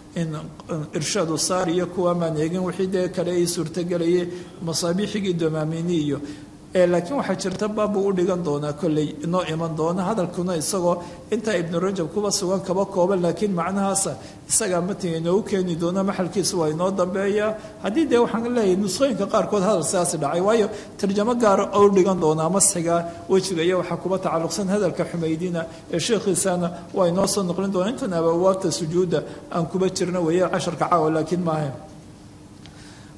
[SPEAKER 2] irshaadu saar iyo kuwa maan eegin wixii dee kale ay suurtagelayay masaabiixigii domaamini iyo laakiin waxaa jirta baabbuu u dhigan doonaa kolley inoo iman doona hadalkuna isagoo intaa ibnu rajab kuba sugan kaba kooban laakiin macnahaasa isagaa matiga inoogu keeni doona maxalkiisa waa inoo dambeeyaa haddii dee waxaan leeyahay nusqooyinka qaarkood hadal sidaasi dhacay waayo tarjamo gaara oo u dhigan doonaa masxiga wejiga iyo waxaa kuba tacalluqsan hadalka xumaydina ee sheekhiisana waa inoo soo noqlin doona intan abawaabta sujuudda aan kuba jirna weeye casharka caawa laakiin maaha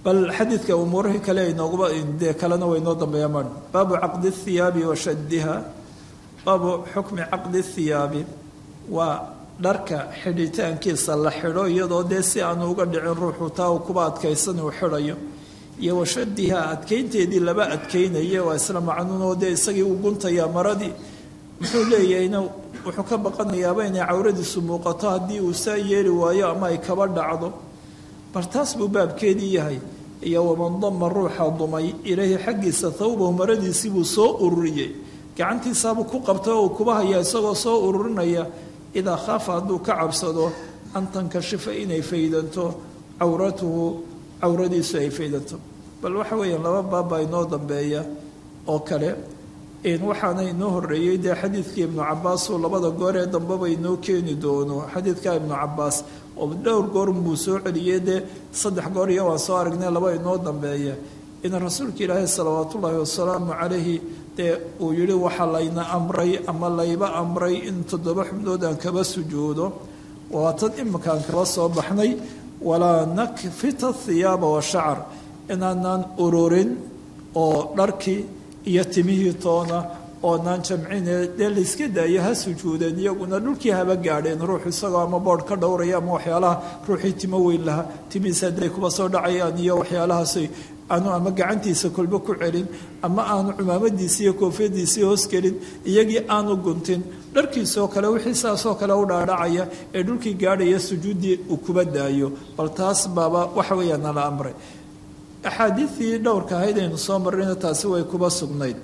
[SPEAKER 2] bal xadiidka umuurihii kale inooguba dee kalena way noo dambeeyaa mar baabu caqdi thiyaabi wa shaddiha baabu xukmi caqdi thiyaabi waa dharka xidhitaankiisa la xidho iyadoo dee si aanu uga dhicin ruuxu taa uu kuba adkaysan uu xidhayo iyo washadiha adkaynteedii laba adkaynaya waa isla macnuunoo dee isagii uu guntayaa maradii muxuu leeyahayna wuxuu ka baqanayaaba inay cawradiisu muuqato haddii uu saa yeeli waayo ama ay kaba dhacdo bal taas buu baabkeedii yahay iyo waman dama ruuxa dumay ilaahi xaggiisa thawbahu maradiisii buu soo ururiyey gacantiisaabuu ku qabtay oo uu kuba hayaa isagoo soo ururinaya idaa khaafa hadduu ka cabsado an tankashifa inay faydanto cawratuhu cawradiisu ay faydanto bal waxa weeyaan laba baab baa inoo dambeeya oo kale waxaana inoo horeeyey dee xadiidkii ibnu cabaas oo labada goor ee dambeba inoo keeni doono xadiidka ibnu cabaas oo dhowr goor buu soo celiyey dee 3 goor iyo waan soo aragnay laba inoo dambeeya in rasuulka ilaahay salawaatullaahi wasalaamu calayhi dee uu yidhi waxaa layna amray ama layba amray in 7 xubnood aan kaba sujuudo waa tan iminkaan kaba soo baxnay walaa nakfita thiyaaba washacar inaanaan ururin oo dharkii iyo timihii toona oonaan jamcine dee layska daayo ha sujuudeen iyaguna dhulkii haba gaadheen ruux isagoo ama boodh ka dhowraya ama waxyaalaha ruuxii timo weyn lahaa timihiisa hadday kuba soo dhacayaan iyo waxyaalahaasay aanu ama gacantiisa kolba ku celin ama aanu cumaamadiisii iyo koofiyadiisii hoos gelin iyagii aanu guntin dharkiisoo kale wixii saasoo kale u dhaadhacaya ee dhulkii gaadhaya sujuuddii uu kuba daayo bal taas baaba waxa weeyaan nala amray axaadiidii dhowrka ahayd aynu soo marrayna taasi way kuba sugnayd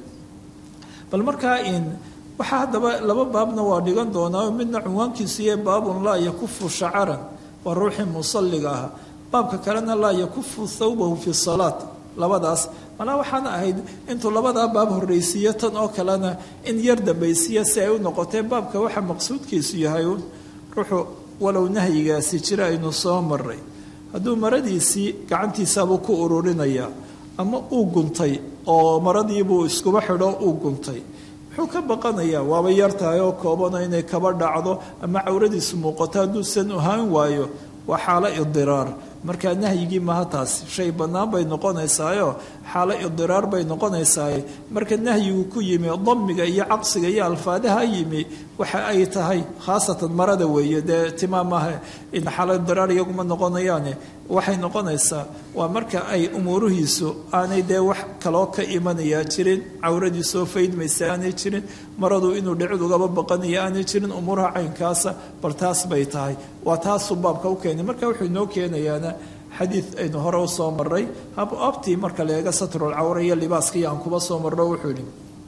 [SPEAKER 2] bal markaa waxaa haddaba laba baabna waa dhigan doonaa midna cunwaankiisuiyo baabun laa yakufu shacaran waa ruuxii musalliga ahaa baabka kalena laa yakufu thawbahu fi salaat labadaas malaa waxaana ahayd intuu labadaa baab horraysiiyo tan oo kalena in yar dambaysiiya si ay u noqotee baabka waxa maqsuudkiisu yahay ruuxu walow nahyigaasi jira aynu soo maray hadduu maradiisii gacantiisaabuu ku ururinayaa ama uu guntay oo maradiibuu iskuba xidho uu guntay muxuu ka baqanayaa waaba yartahay oo koobano inay kaba dhacdo ama cawradiisu muuqato hadduusan ahaan waayo waa xaalo idiraar markaa nahyigii maha taasi shay bannaan bay noqonaysaayo xaalo idiraar bay noqonaysaaye marka nahyigu ku yimi damiga iyo caqsiga iyo alfaadaha yimi waxa ay tahay khaasatan marada weeye dee timaamaha in xaalo idiraar iyaguma noqonayaane waxay noqonaysaa waa marka ay umuurihiisu aanay dee wax kaloo ka imanayaa jirin cawradiisoo faydmaysa aanay jirin maradu inuu dhicid ugaba baqanaya aanay jirin umuuraha caynkaasa bal taas bay tahay waa taasuu baabka u keenay marka wuxuu inoo keenayaana xadiid aynu hore u soo maray abtii marka la eega satrulcawra iyo libaaskii aan kuba soo marro wuxuu yihi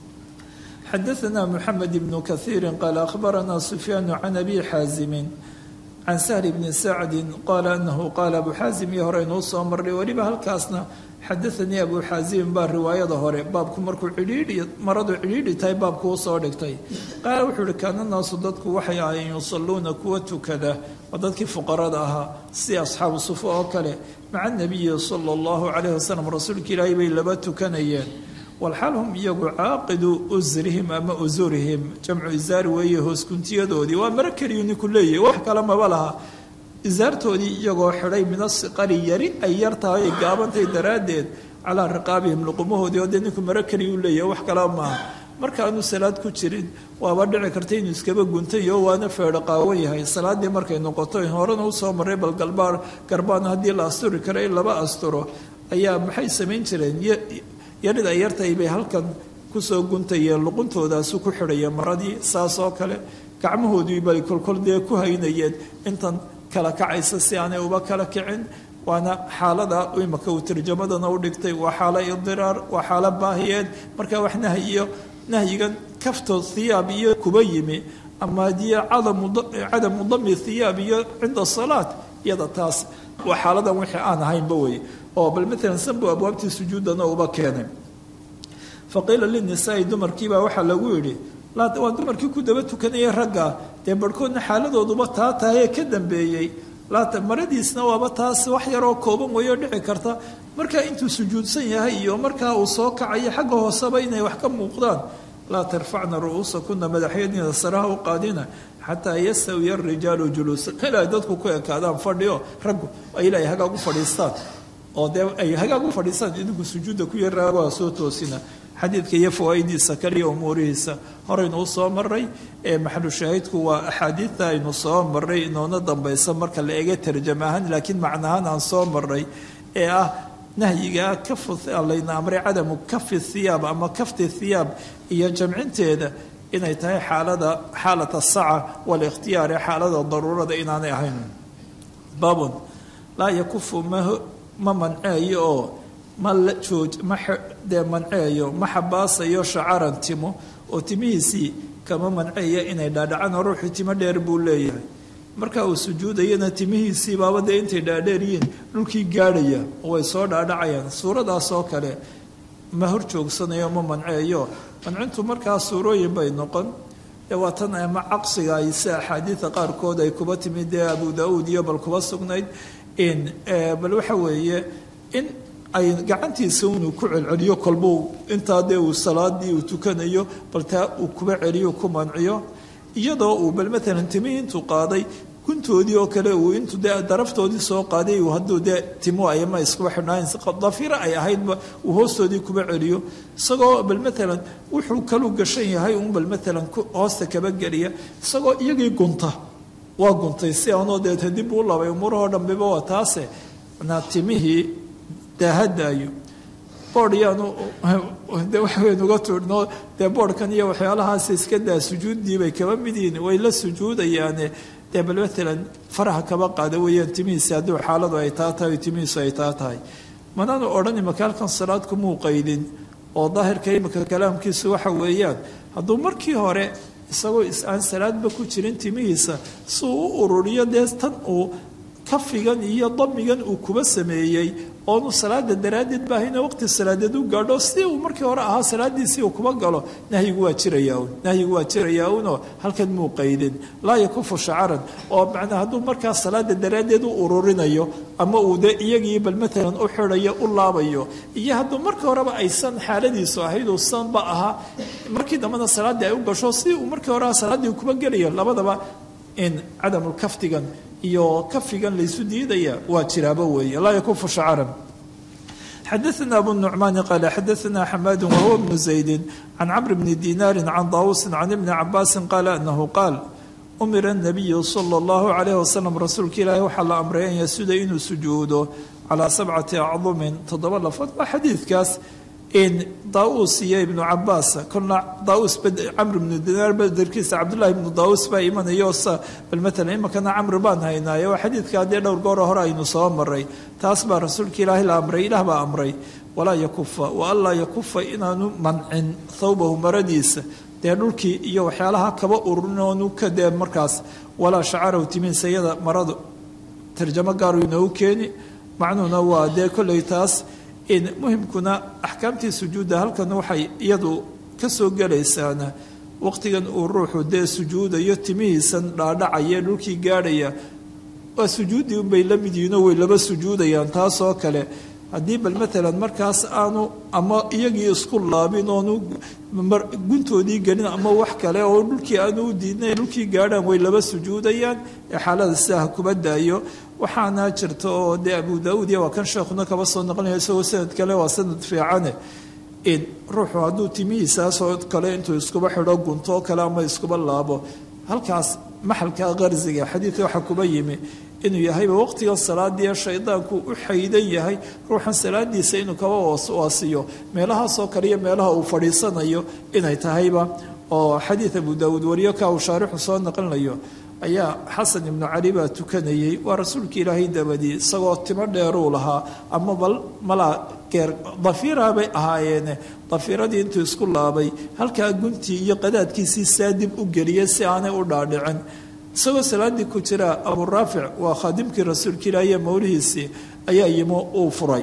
[SPEAKER 2] xadaثna moxamed ibnu kahiiri qaala akhbarana sufyaanu can abi xaazimin can sahl bni sacdi qaala anahu qaala abu xaazim iyo hore inuu soo marray weliba halkaasna xadaanii abu xaazimin baa riwaayada hore baabku markuu maradu cidhiidhi tahay baabku usoo dhigtay qaala wuxuu ihi kaana naasu dadku waxay ahayn yusaluuna kuwa tukada waa dadkii fuqarada ahaa si asxaabu sufa oo kale maca nabiyi sala allahu calayhi wasalam rasuulka ilaahay bay laba tukanayeen walxaal hum iyagu caaqidu usrihim ama usurihim jamcu isaar weeye hooskuntiyadoodii waa maro keliyu ninku leeyahay wax kale maba laha isaartoodii iyagoo xidhay minasiqari yari ay yar tahay ay gaabantay daraaddeed calaa riqaabihim luqumahoodii oo dee ninku maro keliyu leeyahay wax kale maaha markaanu salaad ku jirin waaba dhici karta inuu iskaba guntayo waana feedho qaawan yahay salaaddii markay noqoto horena usoo marray bal garbaan haddii la asturi karo in laba asturo ayaa maxay samayn jireen yarid ay yartahay bay halkan kusoo guntayeen luquntoodaasuu ku xidhaya maradii saas oo kale gacmahoodii bay kolkol dee ku haynayeen intan kala kacaysa si aanay uba kala kicin waana xaalada imaka uu tarjamadana u dhigtay waa xaalo idiraar waa xaalo baahiyeed marka wax nahyigan kafto thiyaab iyo kuba yimi ama haddii cadamu dami thiyaab iyo cinda salaat iyada taas waa xaaladan wixii aan ahaynba wey oo bal maalan sanbu abwaabtii sujuudana uba keenay faqiila linisaai dumarkiibaa waxaa lagu yidhi waa dumarkii ku daba tukanayay ragga dee barhkoodna xaaladooduba taa tahay ee ka dambeeyey maradiisna waaba taas wax yaroo kooban weeyo dhici karta markaa intuu sujuudsan yahay iyo markaa uu soo kacayo xagga hooseba inay wax ka muuqdaan laa tarfacna ru'uusakuna madaxyadina saraha u qaadina xataa yastawiya arijaalu juluusa ilaa dadku ku ekaadaan fadhiyo raggu ay ilaahay hagaagu fadhiistaan oo dee ay hagaag u fadhiisaan idinku sujuudda ku yaraa waa soo toosina xadiidka iyo fawaa'idiisa kaliya umuurihiisa horaynu u soo maray maxalu shaahidku waa axaadiidta aynu soo maray inoona dambaysa marka la eega tarjama ahaan laakiin macnahaan aan soo maray ee ah nahyiga layna amray cadamu kafi thiyaab ama kafti thiyaab iyo jamcinteeda inay tahay xaalata asaca walikhtiyaari xaalada daruurada inaanay ahayn baabun laa yakufu ma manceeyo oo dee manceeyo ma xabaasayo shacaran timo oo timihiisii kama manceeya inay dhaadhacaan oo ruuxii timo dheer buu leeyahay marka uu sujuudayana timihiisii baaba dee intay dhaadheer yihiin dhulkii gaadhaya oo way soo dhaadhacayaan suuradaas oo kale ma hor joogsanayo ma manceeyo mancintu markaa suurooyin bay noqon ee waa tan ama caqsiga ay si axaadiida qaarkood ay kuba timid dee abu daauud iyo bal kuba sugnayd bal waxa weeye in ay gacantiisa inuu ku celceliyo kolbuu intaa dee uu salaadii uu tukanayo bal taa uu kuba celiyo ku manciyo iyadoo uu bal maalan timihii intuu qaaday guntoodii oo kale uu intuu dee daraftoodii soo qaaday hadduu dee timo ayama iskuba xidhnaayn dafiro ay ahaydba uu hoostoodii kuba celiyo isagoo bal maalan wuxuu kalu gashan yahay un bal maalan hoosta kaba geliya isagoo iyagii gunta waa guntay si aanoo deeta dib uu labay umuurahoo dhambiba waa taase manaa timihii daahadaayo boodh yaanu de waxaweyn uga tuurno dee boodhkan iyo waxyaalahaas iska daa sujuuddii bay kaba mid yihiin way la sujuudayaane dee bal maalan faraha kaba qaada weeyaan timihiisi hadduu xaaladu ay taa tahay timihiisu ay taa tahay manaanu odhan imaka halkan salaad kumuu qaydin oo daahirka imika kalaamkiisu waxa weeyaan hadduu markii hore isagoo aan salaadba ku jirin timihiisa si uu u ururiyo dee tan uu kafigan iyo damigan uu kuba sameeyey oonu salaada daraaddeed baahina waqti salaadeed u gaadho si uu markii hore ahaa salaadiisii uu kuba galo nahyigu waa jirayaa unoo halkan muu qaydin laa yakufu shacaran oo macnaa hadduu markaa salaada daraaddeed u ururinayo ama uu dee iyagii bal maalan u xidhayo u laabayo iyo hadduu markii horeba aysan xaaladiisu ahayd uu sanba ahaa markii dambena salaaddii ay u gasho si uu markii hore aha salaaddii kuba gelayo labadaba in cadamulkaftigan iyo kafigan laysu diidaya waa jiraabo weeye laa yakufu shacaran xadaثna abu النucmaani qaala xadaثna xamaadu wahuwa bnu زaydi can camr bni dinaari can daawusi can ibni cabaasi qaala anahu qaal umira الnabiyu salى اllahu عalayh wasalam rasuulka ilaahi waxaa la amray an yasuda inuu sujuudo calىa 7 acdumin 7 lafood waa xadiidkaas daus iyo ibnu cabaas kolna daus camr ibnu dinaar baderkiisa cabdullahi ibnu daus baa imanayo bal maalan imakana camr baan haynaaye waa xadiidkaa dee dhowr gooro hore aynu soo maray taas baa rasuulka ilaahi la amray ilaah baa amray walaa yakufa wa an laa yakufa inaanu mancin thawbahu maradiisa dee dhulkii iyo waxyaalaha kaba ururin oonu ka dee markaas walaa shacarahu timihiisa iyada maradu tarjamo gaaru inoogu keeni macnuhuna waa dee kolley taas muhimkuna axkaamtii sujuudda halkan waxay iyadu ka soo gelaysaana waqtigan uu ruuxu dee sujuudayo timihiisan dhaadhacaya dhulkii gaadhaya waa sujuuddii unbay la mid yihiinoo way laba sujuudayaan taasoo kale haddii bal maalan markaas aanu ama iyagii isku laabin oonu guntoodii gelin ama wax kale oo dhulkii aanu u diidnay dhulkii gaadhaan way laba sujuudayaan ee xaalada sidaha kuba daayo waxaana jirta oo dee abu daauud iyo waa kan sheekhuna kaba soo noqonaya isagoo sanad kale waa sanad fiicane ruuxu hadduu timihiisaasoo kale intuu iskuba xidho gunto kale ama iskuba laabo halkaas maxalka qarsiga xadiidka waxaa kuba yimi inuu yahayba waqtigan salaadii shaydaanku u xaydan yahay ruuxan salaadiisa inuu kaba waasiyo meelahaasoo kale iyo meelaha uu fadhiisanayo inay tahayba oo xadiid abu daauud wariyo ka uu shaarixu soo naqlinayo ayaa xasan ibnu cali baa tukanayey waa rasuulka ilaahay dabadii isagoo timo dheeruu lahaa ama bal malaa geer dafiira bay ahaayeene dafiiradii intuu isku laabay halkaa guntii iyo qadaadkiisii saadib u geliyay si aanay u dhaadhicin isagoo salaadii ku jira abu raafic waa khaadimkii rasuulka ilaahiy mawlihiisii ayaa yimo uu furay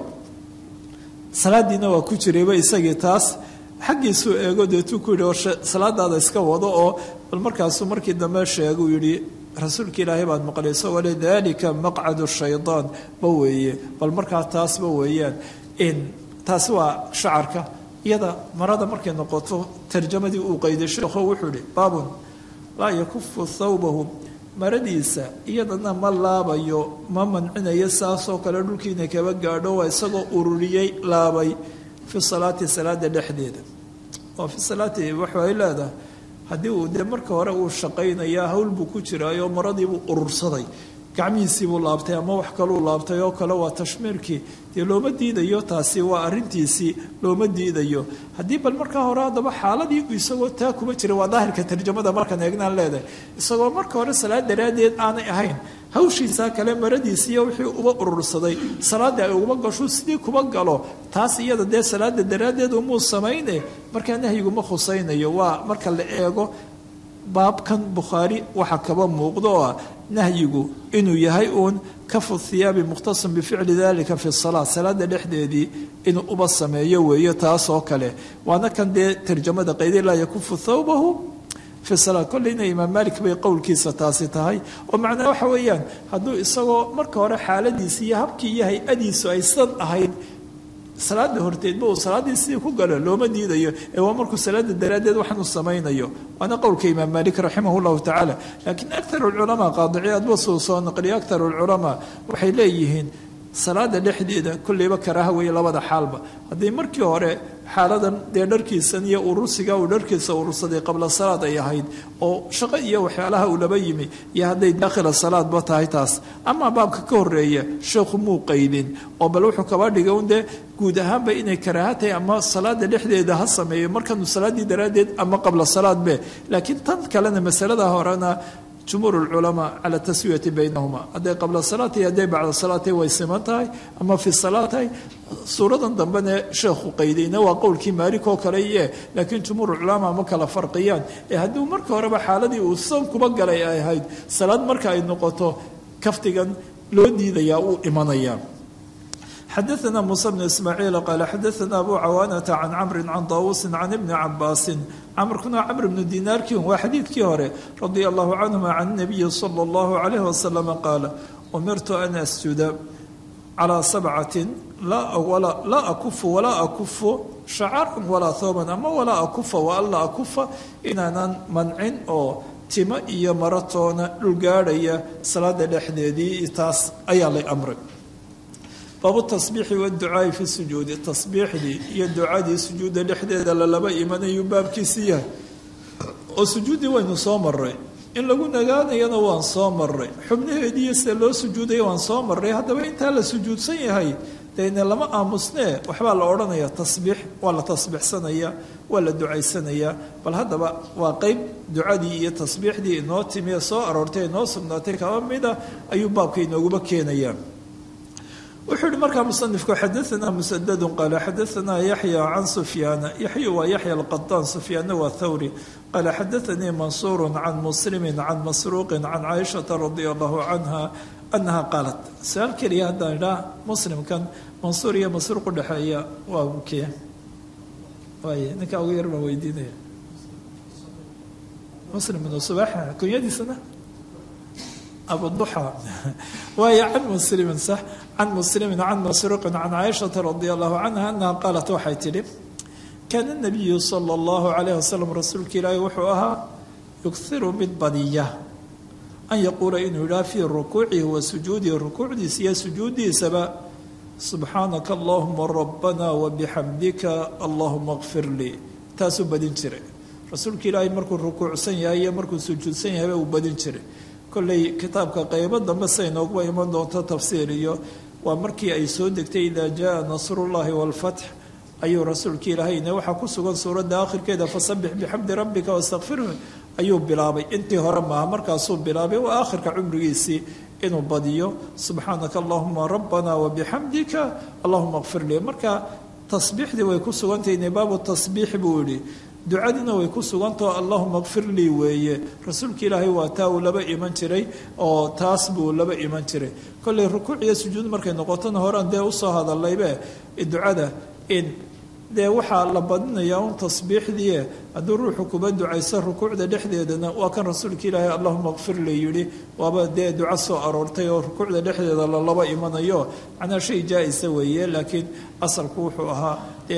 [SPEAKER 2] salaadiina waa ku jirayba isagii taas xaggiisuu eego deetuu ku yidhi war salaadaada iska wado oo bal markaasuu markii dambe sheeguu yidhi rasuulka ilaahay baad maqlayso wale dalika maqcadu shaydaan ba weeye bal markaa taasba weeyaan taasi waa shacarka iyada marada markay noqoto tarjamadii uu qayday sheekho wuxuu yihi baabun laa yakufu thawbahu maradiisa iyadana ma laabayo ma mancinayo saasoo kale dhulkiina kaba gaadho waa isagoo ururiyey laabay fi salaati salaada dhexdeeda oo fi salaati waxay leedahay haddii uu dee marka hore uu shaqaynayaa hawl buu ku jiraayo maradiibuu urursaday gacmihiisiibuu laabtay ama wax kaluu laabtay oo kale waa tashmiirkii dee looma diidayo taasi waa arintiisii looma diidayo haddii bal markaa hore haddaba xaaladii isagoo taa kuma jira waa daahirka tarjamada markaan eegnaan leedahay isagoo marka hore salaad daraaddeed aanay ahayn hawshiisaa kale maradiisiiyo wixii uba urursaday salaadda ay uguma gasho sidii kuma galo taas iyada dee salaada daraaddeed umuu samayne markaa nahyiguma khusaynayo waa marka la eego baabkan bukhaari waxa kaba muuqdo oo ah nahyigu inuu yahay uun kafu thiyaabi mukhtasan bificli dalika fi salaa salaada dhexdeedii inuu uba sameeyo weeyo taas oo kale waana kan dee tarjamada qayday laa yakufu thawbahu fi salaa kolleyna imaam malik bay qowlkiisa taasi tahay oo macnaa waxa weeyaan hadduu isagoo marka hore xaaladiisi iyo habkii iyo hay-adiisu ay sad ahayd salaada horteedba uu salaaddii sidii ku galo looma diidayo ee waa markuu salaada daraaddeed waxaan u samaynayo waana qowlka imaam malik raximah llahu tacaala laakiin aktar alculamaa qaadiciyaadba soo naqliya aktar alculamaa waxay leeyihiin salaada dhexdeeda kolleyba karaaha weeye labada xaalba haddii markii hore xaaladan dee dharkiisan iyo urursiga uu dharkiisa urursaday qabla salaad ay ahayd oo shaqo iyo waxyaalaha uu laba yimi iyo hadday daakhila salaadba tahay taas ama baabka ka horeeya sheekhu muu qaydin oo bal wuxuu kaba dhigay un dee guud ahaanba inay karaaha tahay ama salaada dhexdeeda ha sameeyo markanu salaaddii daraaddeed ama qabla salaadbe laakiin tan kalena masalada horena jumhuur الculamaa calى taswiyati baynahuma hadday qabla salaati hadday bacda salaati way siman tahay ama fi salaa tahay suuradan dambene sheekhu qaydayna waa qowlkii maalik oo kale iye laakiin jumhuur culamaa ma kala farqiyaan ee haddii marka horeba xaaladii uu san kuba galay ay ahayd salaad marka ay noqoto kaftigan loo diidayaa uu imanaya xadaثna muسى بن ismaaعiil qaala xadaثna abu cawaanata can camri can daawusi can ibni cabaasi camrkuna camr bnu dinaarkii waa xadiidkii hore radia allahu canhuma can الnabiyi salى اllahu عalayh wasalam qaala umirtu an asjuda calى sabcati laa akufu walaa akufu shacaran walaa thooban ama walaa akufa waanlaa akufa inaanan mancin oo timo iyo maratoona dhul gaadhaya salaada dhexdeedii taas ayaa lay amray baabu tasbiixi waducaai fi sujuudi tasbiixdii iyo ducadii sujuudda dhexdeeda lalaba imanayuu baabkiisi yahay oo sujuuddii waynu soo maray in lagu nagaanayana waan soo maray xubnaheediiyo sida loo sujuudaya waan soo maray haddaba intaa la sujuudsan yahay dayne lama aamusnee waxbaa la odhanaya tasbiix waa la tasbiixsanaya waa la ducaysanayaa bal haddaba waa qeyb ducadii iyo tasbiixdii inoo timiye soo aroortay inoo sugnaatay kaba mida ayuu baabka inooguba keenayaa wuxuu yihi markaa musanifku xadaثna musadadu qaala xadaثna yaxya can sufyaana yaxya waa yaxya alqadaan sufyaana waa thawri qaala xadaثanii mansuuru can muslimi can masruuqi can caaishaةa radia allahu canha anaha qaalat su-aal keliya haddaan idhaa muslimkan mansuur iyo masruuq udhexeeya waa mkee waay ninkaa ugu yar baan weydiinaya muslim bnu subaxa kunyadiisana abuduxa waayo can muslimin sax can muslimin can masruuqin can caaishata radia allahu canha anaha qaalat waxay tidhi kaana nabiyu sala allahu calayh wasalam rasuulka ilaahi wuxuu ahaa yukthiru mid badiya an yaquula inuu yidhaha fii rukuucihi wa sujuudihi rukuucdiisa iyo sujuuddiisaba subxaanaka allahuma rabbana wabixamdika allahuma kfir lii taasuu badin jiray rasuulka ilaahi markuu rukuucsan yahay iyo markuu sujuudsan yahayba uu badin jiray kolley kitaabka qaybo dambe say nooguba iman doonto tafsiir iyo waa markii ay soo degtay idaa jaa nasrullahi waalfatx ayuu rasuulka ilaahayna waxaa ku sugan suuradda aakhirkeeda fasabbix bixamdi rabbika wastakfirhu ayuu bilaabay intii hore maaha markaasuu bilaabay waa aakhirka cumrigiisii inuu badiyo subxaanaka allahuma rabbana wabixamdika allahuma kfir lii marka tasbiixdii way ku sugantahay baabu tasbiix buu yihi ducadiina way ku sugantao allahuma kfir lii weeye rasuulka ilaahay waa taa uu laba iman jiray oo taas buu laba iman jiray kolley rukuuc iyo sujuud markay noqotona horean dee usoo hadalaybe ducada in dee waxaa la badinayaa un tasbiixdii hadduu ruuxu kuba ducayso rukuucda dhexdeedana waa kan rasuulka ilaahay allahuma kfir lii yihi waaba dee duco soo aroortay oo rukuucda dhexdeeda lalaba imanayo macnaa shay jaa-isa weeye laakiin asalku wuxuu ahaa dee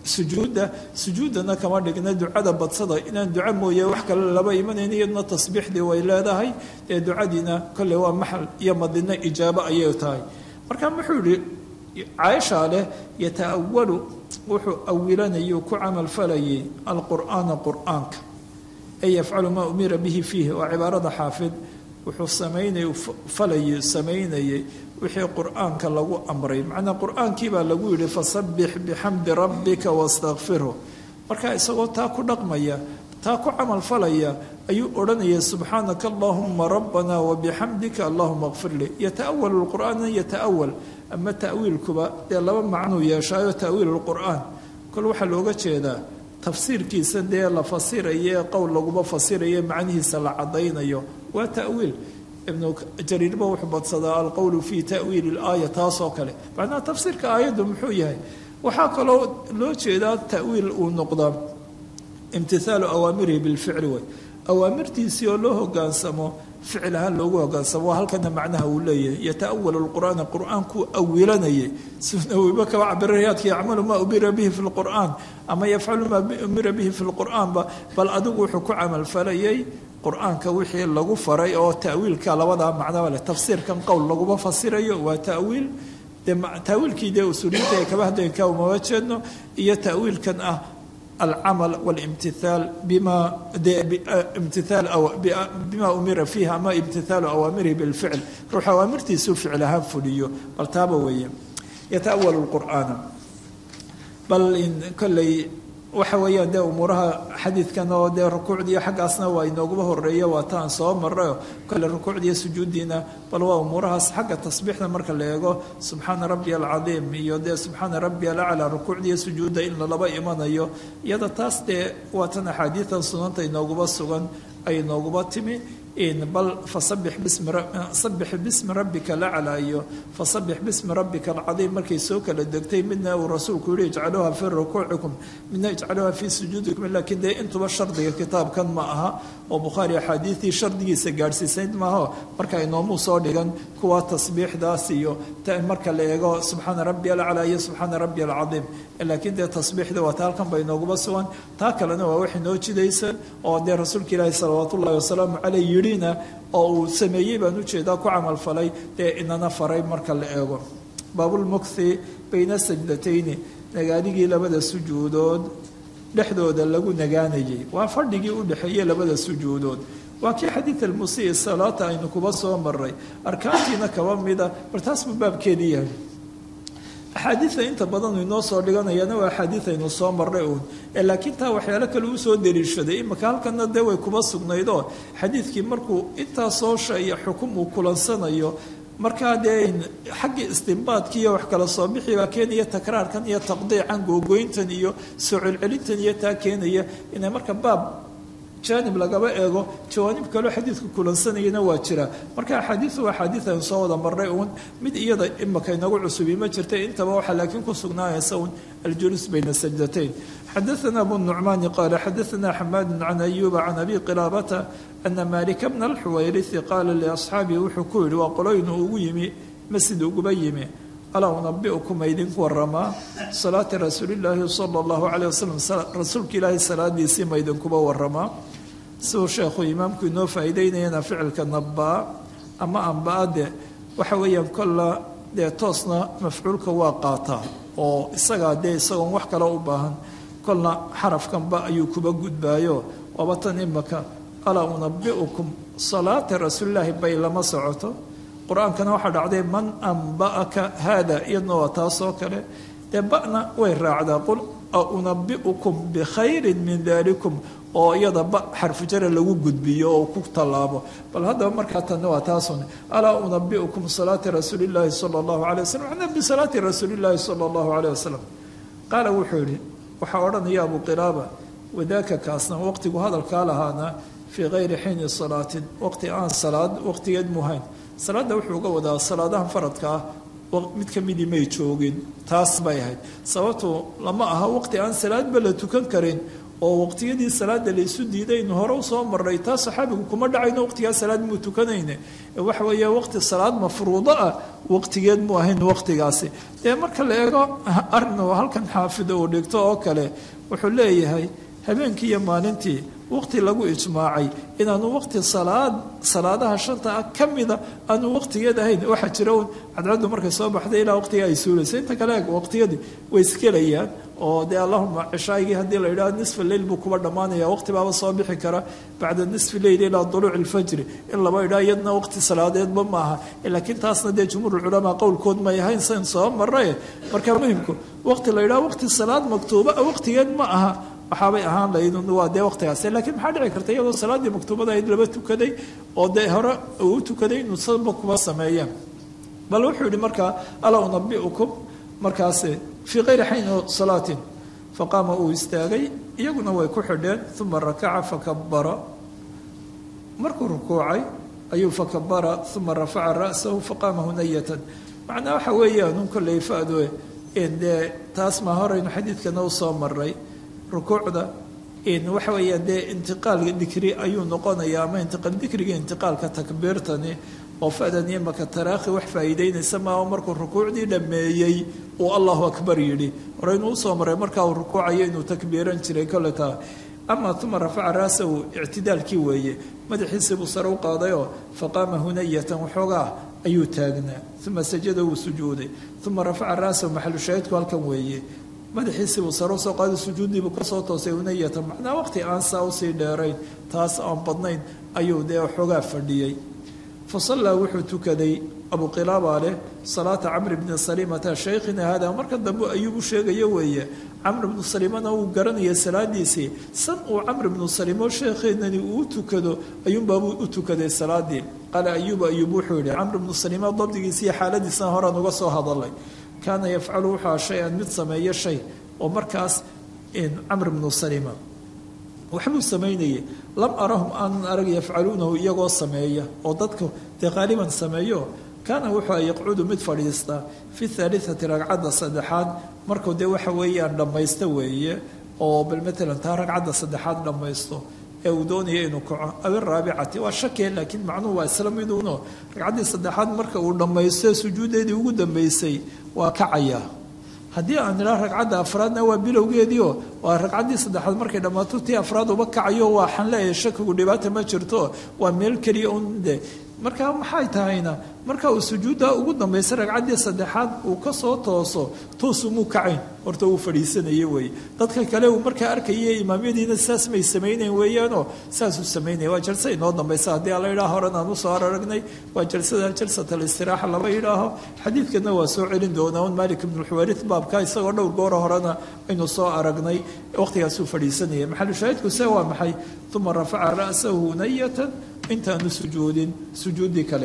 [SPEAKER 2] sujuudana kama dhigna ducada badsada inaan duco mooye wax kale laba imanayn iyadna tasbiixdii way leedahay dee ducadiina kolley waa maxal iyo madina ijaabo ayay tahay marka wuxuu yihi caaisha leh yata'awalu wuxuu awilanayo ku camal falayay alqur'aana qur'aanka ay yafcalu maa umira bihi fiihi waa cibaarada xaafid wuxuu samaynayay wixii qur'aanka lagu amray macnaa qur'aankii baa lagu yidhi fasabbix bixamdi rabbika wastakfirhu markaa isagoo taa ku dhaqmaya taa ku camal falaya ayuu odhanaya subxaanaka allahuma rabbana wabixamdika allahuma kfir lii yata'awalu lqur'aana yata'awal ama ta'wiilkuba dee laba macnuu yeeshaayo ta'wiil lqur'aan kol waxaa looga jeedaa tafsiirkiisa dee la fasiraye qowl laguma fasiraye macnihiisa la cadaynayo waa ta'wiil ibnu jariirba wuxuu badsadaa alqowlu fii ta'wiili laaya taasoo kale macnaha tafsiirka aayaddu muxuu yahay waxaa kaloo loo jeedaa ta'wiil uu noqdaa imtihaalu awaamirihi bilficli way awaamirtiisii oo loo hogaansamo ficil ahaan loogu hogaansamo waa halkana macnaha uu leeyahay yata'awalu lqur'aana qur'aankuu awilanayay sunawiba kaba cabirayaadka yacmalu maa umira bihi fi lqur'aan ama yafcalu maa umira bihi fi lqur'aanba bal adigu wuxuu ku camalfalayay qur'aanka wixii lagu faray oo ta'wiilka labadaa macnaba leh tafsiirkan qowl laguma fasirayo waa ta'wiil dee ta'wiilkii dee usuuliyiinta ee kaba hadeenka umama jeedno iyo ta'wiilkan ah العمل والامتثال بما أمر فيها ما امتثال أوامره بالفعل روح أوامرتي سو فعلها فليو بل تابا ويا يتأول القرآن بل إن كل وحويا ده أمورها حديث كانوا ده ركوع دي حق أصلا وينوجبه الرية واتان صوم مرة كل الركوع دي سجود دينا بل وأمورها حق تصبيحنا مركل ليجو سبحان ربي العظيم يودي سبحان ربي الأعلى ركوع دي سجود إلا لبا إيمان أيو يدا تاس ده واتنا حديثا سنة ينوجبه السجن أي نوجبه تمي إن بل فصبح باسم ربك الأعلى أيوه فصبح باسم ربك العظيم مركي سوك للدكتين منا والرسول كل يجعلوها في ركوعكم منا يجعلوها في سجودكم لكن ده أنتم الشرط الكتاب كان معها وبخاري حديثي شرط سجارسي سيد ما هو مركا ينومو صادقا كوا تصبيح داسيو مركا اللي سبحان ربي الأعلى سبحان ربي العظيم لكن ده تصبيح ده وتالكم بينوغو بسوان تاكلنا ووحي نوتشي ديسا أو ده رسول الله صلوات الله وسلام عليه oo sameeyay baan u jeedaa ku camal falay inana faray marka la eego baabul mukthi bayna sajdatayn nagaanigii labada sujuudood dhexdooda lagu nagaanayay waa fadhigii u dhaxeeyay labada sujuudood waa kii xadiid al-musii salaata aynu kuba soo maray arkaantiina kaba mida bartaas baabkeedii yahay axaadiida inta badan inoo soo dhiganayana waa axaadiid aynu soo marray uun laakiin taa waxyaalo kale uu soo daliishaday imaka halkana dee way kuba sugnaydoo xadiidkii markuu intaa soo sheeya xukum uu kulansanayo markaa dee xaggii istinbaadkii iyo wax kala soo bixi baa keenaya takraarkan iyo taqdiican googoyntan iyo soo celcelintan iyo taa keenaya inay marka baab جانب لقبا ايغو جوانب كلو حديث كلنسنينا waa jira marka xadiis waa xadiis aan soo wada maray oo mid iyada imaka inagu cusubi ma jirtay intaba waxa laakiin ku sugnaayay الجلوس بين السجدتين حدثنا ابو النعمان قال حدثنا حماد عن ايوب عن ابي قلابه ان مالك بن الحويرث قال لاصحابه وحكول وقلين ويمي مسجد قبيمه ألا أنبئكم أيدين ورما صلاة رسول الله صلى الله عليه وسلم رسول الله صلاة دي سيما أيدين كبا ورما سو شيخ إمام كنو فايدين ينا فعل كالنباء أما أنباء دي وحويا كل دي توصنا مفعول كواقاتا أو إساقا دي إساقا وحكا لأباهن كلنا حرف كان باء يكبا قد بايو وبطن إمكا ألا أنبئكم صلاة رسول الله بي لما سعوته قرآن كان واحد عدي من أنبأك هذا يدنو تاسو كله تبأنا ويرعدا قل أنبئكم بخير من ذلكم أو يضبأ حرف جر لو قد بيو أو كوك طلابه بل هذا مركة نوع تاسون ألا أنبئكم صلاة رسول الله صلى الله عليه وسلم عن بصلاة رسول الله صلى الله عليه وسلم قال وحوري وحورنا يا أبو قلابة وذاك كاسنا وقت هذا الكال هذا في غير حين الصلاة وقت آن صلاة وقت يد مهين salaada wuxuu uga wadaa salaadaha faradka mid ka mid may joogin taas bay ahayd sababtoo lama aha waqti aan salaad bal tukan karin oo waqtiyadii salaada laysu diidaynu hore usoo maray taa saxaabigu kuma dhacayno waqtigaa salaad muu tukanayne waxa weeye waqti salaad mafruudo ah waqtigeed mu ahayn waqtigaasi dee marka la eego arrin oo halkan xaafida uu dhigto oo kale wuxuu leeyahay habeenkii iyo maalintii waqti lagu ijmaacay inaanu waqti salaadaha shanta ah ka mida aanu waqtigeed ahayn waxaa jira un cadcaddu markay soo baxday ilaa waqtiga ay suulaysa inta kale eeg waqtiyadii way iskelayaan oo dee allahuma cishaagii haddii la yidhaho nisfa leyl buu kuba dhammaanaya waqti baaba soo bixi kara bacda nisfi leyl ilaa duluuci ilfajri in laba idhaa iyadna waqti salaadeedba maaha laakiin taasna dee jumhuurulculamaa qowlkood may ahayn sayn soo marae marka muhimku waqti la yidhaho waqti salaad maktuuba waqtigeed ma aha waxaabay ahaan lahayd waa dee waqtigaas laakiin maxaa dhici karta iyadoo salaaddii maktuubada ahayd laba tukaday oo dee hore uu tukaday inuu sadba kuba sameeyaan bal wuxuu yihi markaa alaa unabiukum markaas fii kayri xayni salaatin faqaama uu istaagay iyaguna way ku xidheen uma rakaca fakabara markuu rukuucay ayuu fakabara uma rafaca ra'sahu faqaama hunayatan macnaa waxa weeyaan un kolley fado dee taas maa horeynu xadiidkana usoo maray rukuucda waxa weeya dee intiqaalka dikri ayuu noqonaya ama intiqaal dikriga intiqaalka takbiirtani oo fadan iyo maka taraakhi wax faa'iideynaysa maa markuu rukuucdii dhammeeyey uu allahu akbar yidhi horeynu usoo maray markaa uu rukuucayo inuu takbiiran jiray kole taa ama uma rafaca raasahu ictidaalkii weeye madaxiisii buu sare u qaadayoo faqaama hunayatan waxoogaa ayuu taagnaa uma sajada wuu sujuuday uma rafaca raasahu maxalu shaahidku halkan weeye madaxiisii buu sare usoo qaaday sujuuddiibuu kasoo toosay hunayatan macnaa waqti aan saa usii dheerayn taas aan badnayn ayuu dee waxoogaa fadhiyey fasallaa wuxuu tukaday abu qilaaba leh salaata camr bni salimata shaykhina hada marka dambe ayuu u sheegayo weeye camr bnu salimana uu garanaya salaadiisii san uu camr bnu salimo sheekheenani uu tukado ayuunbaabuu u tukaday salaadii qaala ayuub wuxuu yihi camr bnu salima dabdigiisa iyo xaaladiisana horaan uga soo hadalay kaana yafcalu wuxua shay-an mid sameeyo shay oo markaas camr bnu salima waxbuu samaynayay lam arahum aanan arag yafcaluunahu iyagoo sameeya oo dadka dee qaaliban sameeyo kaana wuxuu yaqcudu mid fadhiistaa fi haaliati ragcadda saddexaad markuu dee waxa weeyaan dhammaysto weeye oo bal matalan taa ragcadda saddexaad dhammaysto ee uu doonaya inuu kaco aw iraabicati waa shakee laakiin macnuhu waa isla miduuno ragcaddii saddexaad marka uu dhammaysto sujuuddeedii ugu dambaysay waa kacayaa haddii aan idhaha ragcadda afraadna waa bilowgeediio waa ragcaddii saddexaad markay dhammaato tii afraad uba kacayo waxaan leeyahay shakigu dhibaata ma jirto waa meel keliya un de marka maxay tahayna marka uu sujuudda ugu dambaysa ragcaddii saddexaad uu ka soo toosumuu kacayn horta uu fadhiisanaya weeye dadka kale uu markaa arkaya imaamyadiina saas may samaynayn weeyaanoo saasuu samaynaya waa jalsa inoo dambaysa haddii ala yidhaha horen aan usoo aragnay waa jalsada jalsat alistiraaxa lama yidhaaho xadiidkana waa soo celin doonaa un malik ibnu lxuwaarith baabka isagoo dhowr gooro horena aynu soo aragnay waqtigaasuu fadhiisanaya maxalu shaahidku se waa maxay uma rafaca ra'sahu hunayatan intaanu sujuudin sujuuddii kale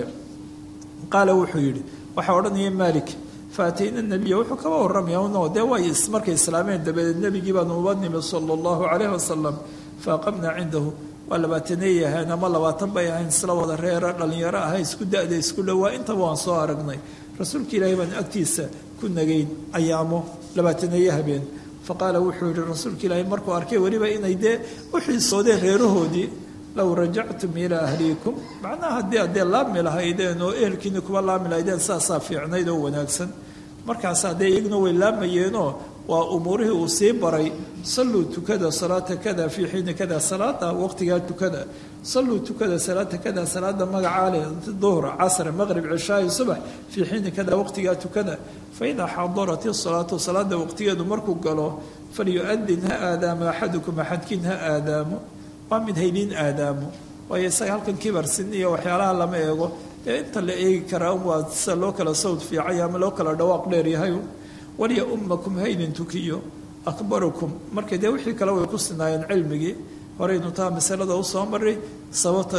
[SPEAKER 2] qaala wuxuu yidhi waxaa odhanaya malik faatayna nabiya wuxuu kaba warramaya no dee way markay islaameen dabadeed nebigii baanu uba nimi sala allahu calayhi wasalam faaqamnaa cindahu waa labaataney ahayn ama labaatan bay ahayn isla wada reera dhallinyaro aha isku da-da isku dhowaa intaba waan soo aragnay rasuulka ilaahay baan agtiisa ku nagayn ayaamo labaataneeye habeen faqaala wuxuu yihi rasuulka ilaahay markuu arkay weliba inay dee u xiisoodeen reerahoodii low rajactum ilaa ahliikum macnaha haddii addee laabmi lahaydeen oo ehelkiina kuba laabmi lahaydeen saasaa fiicnayd oo wanaagsan markaas haddee iyaguna way laamayeenoo waa umuurihii uu sii baray salluu tukada salaata kada fii xiini kada salaada waqtigaa tukada salluu tukada salaata kada salaada magacaa leh duhr casr maqrib cishaayi subax fii xiini kada waqtigaa tukada faidaa xadarat isalaatu salaada waqtigeedu markuu galo falyuadin ha aadaamo axadukum axadkiin ha aadaamo waa mid hayliin aadaamo waayo isaga halkan kibarsin iyo waxyaalaha lama eego ee inta la eegi karaa waa sida loo kala sawd fiicay ama loo kala dhawaaq dheer yahay waliya ummakum haydin tukiyo akbarukum markay dee wixii kale way ku sinaayeen cilmigii horeynu taa masalada usoo maray sababta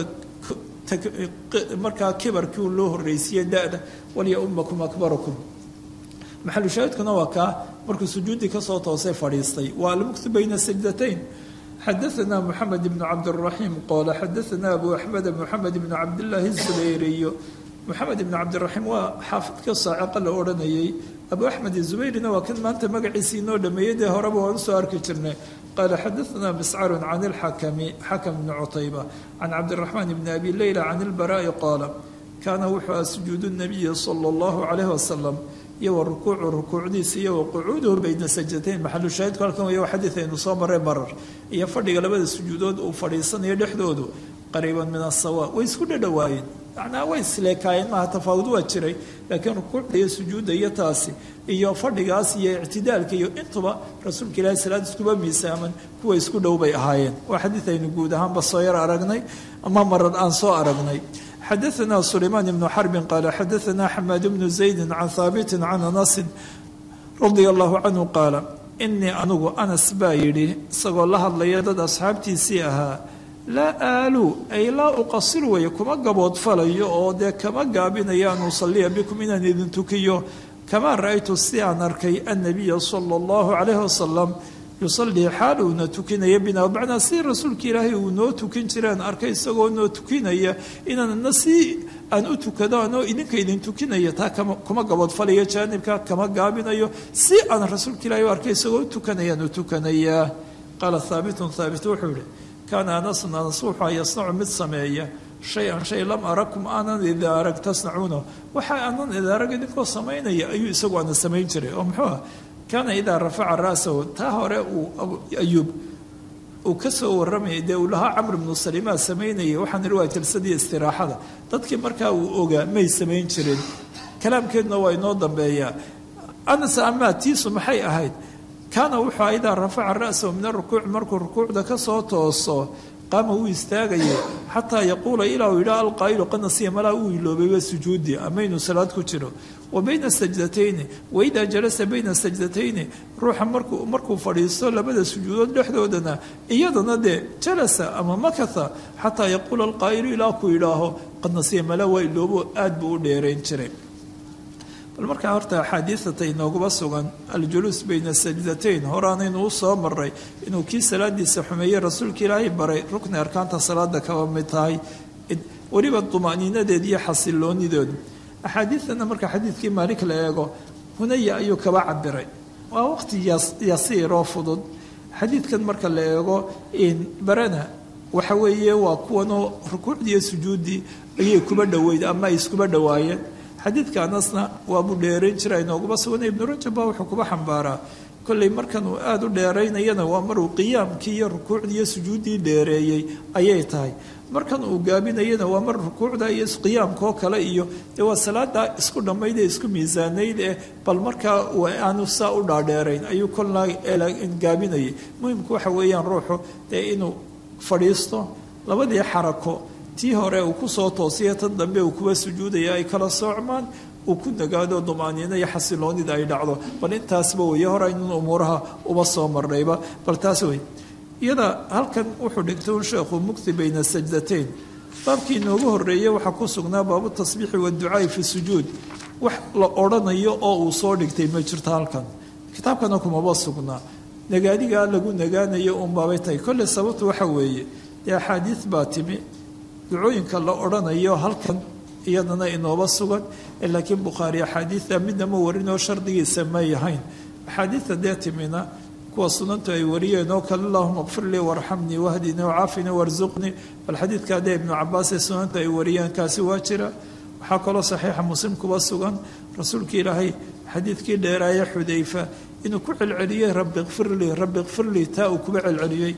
[SPEAKER 2] markaa kibarkii loo horreysiiyey da-da waliya ummakum akbarukum maxalu shaahidkuna waa kaa markuu sujuuddii kasoo toosay fadhiistay waa almuktu bayna sajdatayn xadaثna mحamed بن cabdالرaحيم qol xadaثna abu أحmed mحamed بن cabdالlahi الزubayriy mحamed بن cabdالرaحيم waa xaafidka saaciqa la odhanayay abu axmed izubayrina waa kan maanta magaciisii inoo dhameeyey dee horeba waan usoo arki jirnay qaala xadaثna miscarun can اlxakami xakam bni cutayba can cabdiraxmaan bni abi leyla can اlbaraa'i qaala kaana wuxuu aha sujuudu nabiyi sala allahu calayhi wasalam iyo wa rukuucu rukuucdiisa iyo wa qucuuduhu bayna sajatayn maxalu shaahidku halkan wey waa xadiid aynu soo marray marar iyo fadhiga labada sujuudood uu fadhiisanayo dhexdoodu qariiban min asawa way isku dhadhowaayeen macnaa way isleekaayeen maaha tafaawud waa jiray laakiin rukuucda iyo sujuudda iyo taasi iyo fadhigaas iyo ictidaalka iyo intuba rasuulka ilaahi salaad iskuba miisaaman kuwa isku dhow bay ahaayeen waa xadiid aynu guud ahaanba soo yar aragnay ama marar aan soo aragnay xadaثna سليمان بن xرب qال xadaثna xmاad بن زaيد عن haaبت عن أنس رضي الله عنه qاaل إنii anugu أنس baa yidhi isagoo la hadlaya dad asxaabtiisii ahaa laa aalu ay laa uqasir weeye kuma gaboodfalayo oo dee kama gaabinaya an usaliya bikum inaan idin tukiyo kamaa ra'aytu si aan arkay النabiya salى الlahu عalayه wasalam yusalii xaal uuna tukinaya bina macnaa si rasuulka ilaahay uu noo tukin jiraan arkay isagoo noo tukinaya inaanna si aan u tukado anoo idinka idin tukinaya taa kuma gaboodfalayo jaanibka kama gaabinayo si aan rasuulka ilahay u arkay isagoo u tukanayaan u tukanayaa qaala haabitun haabit wuxuu yihi kaana anasun anas wuxua yasnacu mid sameeya shay-an shay lam arakum aanan ida arag tasnacuuna waxa aanan ida arag idinkoo samaynaya ayuu isagu aana samayn jiray oo muxuu ah kaana idaa rafaca ra'sahu taa hore uu ayuub uu ka soo warramayay dee uu lahaa camr bnu salimaa samaynayay waxaan ihi waa jalsadii istiraaxada dadkii markaa uu ogaa may samayn jirin kalaamkeeduna waa inoo dambeeyaa anas amaa tiisu maxay ahayd kaana wuxuu idaa rafaca ra'sahu min arukuuc markuu rukuucda ka soo tooso qaama wuu istaagayay xataa yaquula ilaa uu yidhaha alqaa'ilu qanasiya malaa uu iloobay waa sujuudi ama inuu salaad ku jiro wa bayna sajdatayni waidaa jalasa bayna sajdatayni ruuxa markuu fadhiisto labada sujuudood dhexdoodana iyadana dee jalasa ama makatha xataa yaquula alqaa'ilu ilaa kuu yidhaaho qanasiya malaa waa iloobo aad buu u dheerayn jiray bal markaa horta axaadiidata inooguba sugan aljuluus bayna sajdatayn horaanaynu u soo maray inuu kii salaadiisa xumeeyey rasuulka ilaahay baray rukni arkaanta salaada kaba mid tahay weliba duma'niinadeed iyo xasiloonideedu axaadiidtana marka xadiidkii maalik la eego hunaya ayuu kaba cabiray waa waqti yasiir oo fudud xadiidkan marka la eego barana waxa weeye waa kuwanoo rukuucdiiyo sujuuddii ayay kuba dhoweyd ama ay iskuba dhowaayeen xadiidka anasna waabuu dheerayn jira inooguma suganay ibnu rajab baa wuxuu kuba xambaaraa kolley markan uu aada u dheeraynayana waa maruu qiyaamkii iyo rukuucdii iyo sujuuddii dheereeyey ayay tahay markan uu gaabinayana waa mar rukuucda iyo qiyaamkaoo kale iyo dee waa salaadaa isku dhammayd ee isku miisaanayd eh bal markaa aanu saa u dhaadheerayn ayuu kolna gaabinayay muhimku waxa weeyaan ruuxu dee inuu fadhiisto labadii xarako tii hore uu ku soo toosiya tan dambe uu kuwa sujuudaya ay kala soocmaan uu ku nagaado dumaaniino iyo xasiloonida ay dhacdo bal intaasba weeye hore aynun umuuraha uba soo marnayba bal taas wey iyada halkan wuxuu dhigtay un sheekhu mugti bayna sajdatayn baabkii inoogu horreeyey waxaa ku sugnaa baabu tasbiixi waadducaai fi sujuud wax la odhanayo oo uu soo dhigtay ma jirto halkan kitaabkana kumaba sugnaa nagaadigaa lagu nagaanayo unbaabay tahay kolley sababtu waxa weeye dee axaadiid baa timi ducooyinka la odhanayo halkan iyadana inooba sugan laakiin bukhaari axaadiida midna ma warinoo shardigiisa may ahayn axaadiidta dee timina kuwa sunantu ay wariyeen oo kale allahuma kfir lii warxamnii wahdinii wacaafini warsuqnii bal xadiidka dee ibnu cabaas ee sunantu ay wariyeen kaasi waa jira waxaa kaloo saxiixa muslim kuba sugan rasuulka ilaahay xadiidkii dheeraaya xudayfa inuu ku celceliyey rabbi kfir lii taa uu kuba celceliyey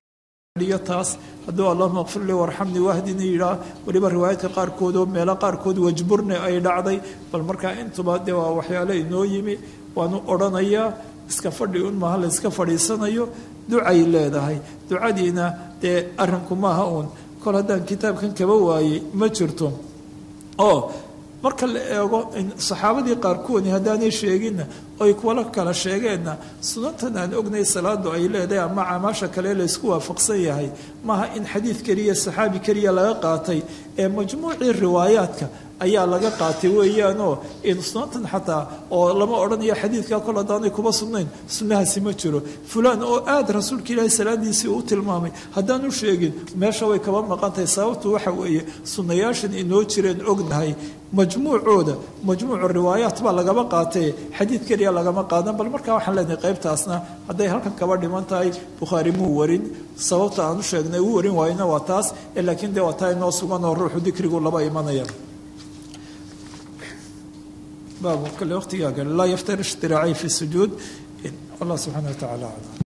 [SPEAKER 2] taas hadduu allahuma kfir lii warxamnii wahdinii yidhaah weliba riwaayadka qaarkood oo meelo qaarkood wajburni ay dhacday bal markaa intuba dee waa waxyaale inoo yimi waanu odhanayaa iska fadhi un maaha la iska fadhiisanayo ducay leedahay ducadiina dee arrinku maaha uun kol haddaan kitaabkan kaba waayey ma jirto oo marka la eego saxaabadii qaarkoodni haddaanay sheeginna oy kuwala kala sheegeenna sunantan aan ognay salaadu ay leedahay ama camaasha kale laysku waafaqsan yahay maaha in xadiid keliya saxaabi keliya laga qaatay ee majmuucii riwaayaadka ayaa laga qaatay weeyaanoo sunantan xataa oo lama odhanayo xadiidkaa kol haddaanay kuba sugnayn sunnahaasi ma jiro fulaan oo aada rasuulka ilaahi salaadiisii u tilmaamay haddaanu sheegin meesha way kaba maqan tahay sababtu waxa weeye sunnayaashan inoo jireen ognahay majmuucooda majmuucu riwaayaat baa lagama qaatay xadiid keliya lagama qaadan bal markaa waxaan leenahay qaybtaasna hadday halkan kaba dhiman tahay bukhaari muu warin sababta aan u sheegnay uu warin waayna waa taas laakiin dee waa taa inoo sugan oo ruuxu dikrigu laba imanaya baabu kale waqtigaa gale laa yaftarish diraacay fi sujuud allah subxaana wa tacaala aclam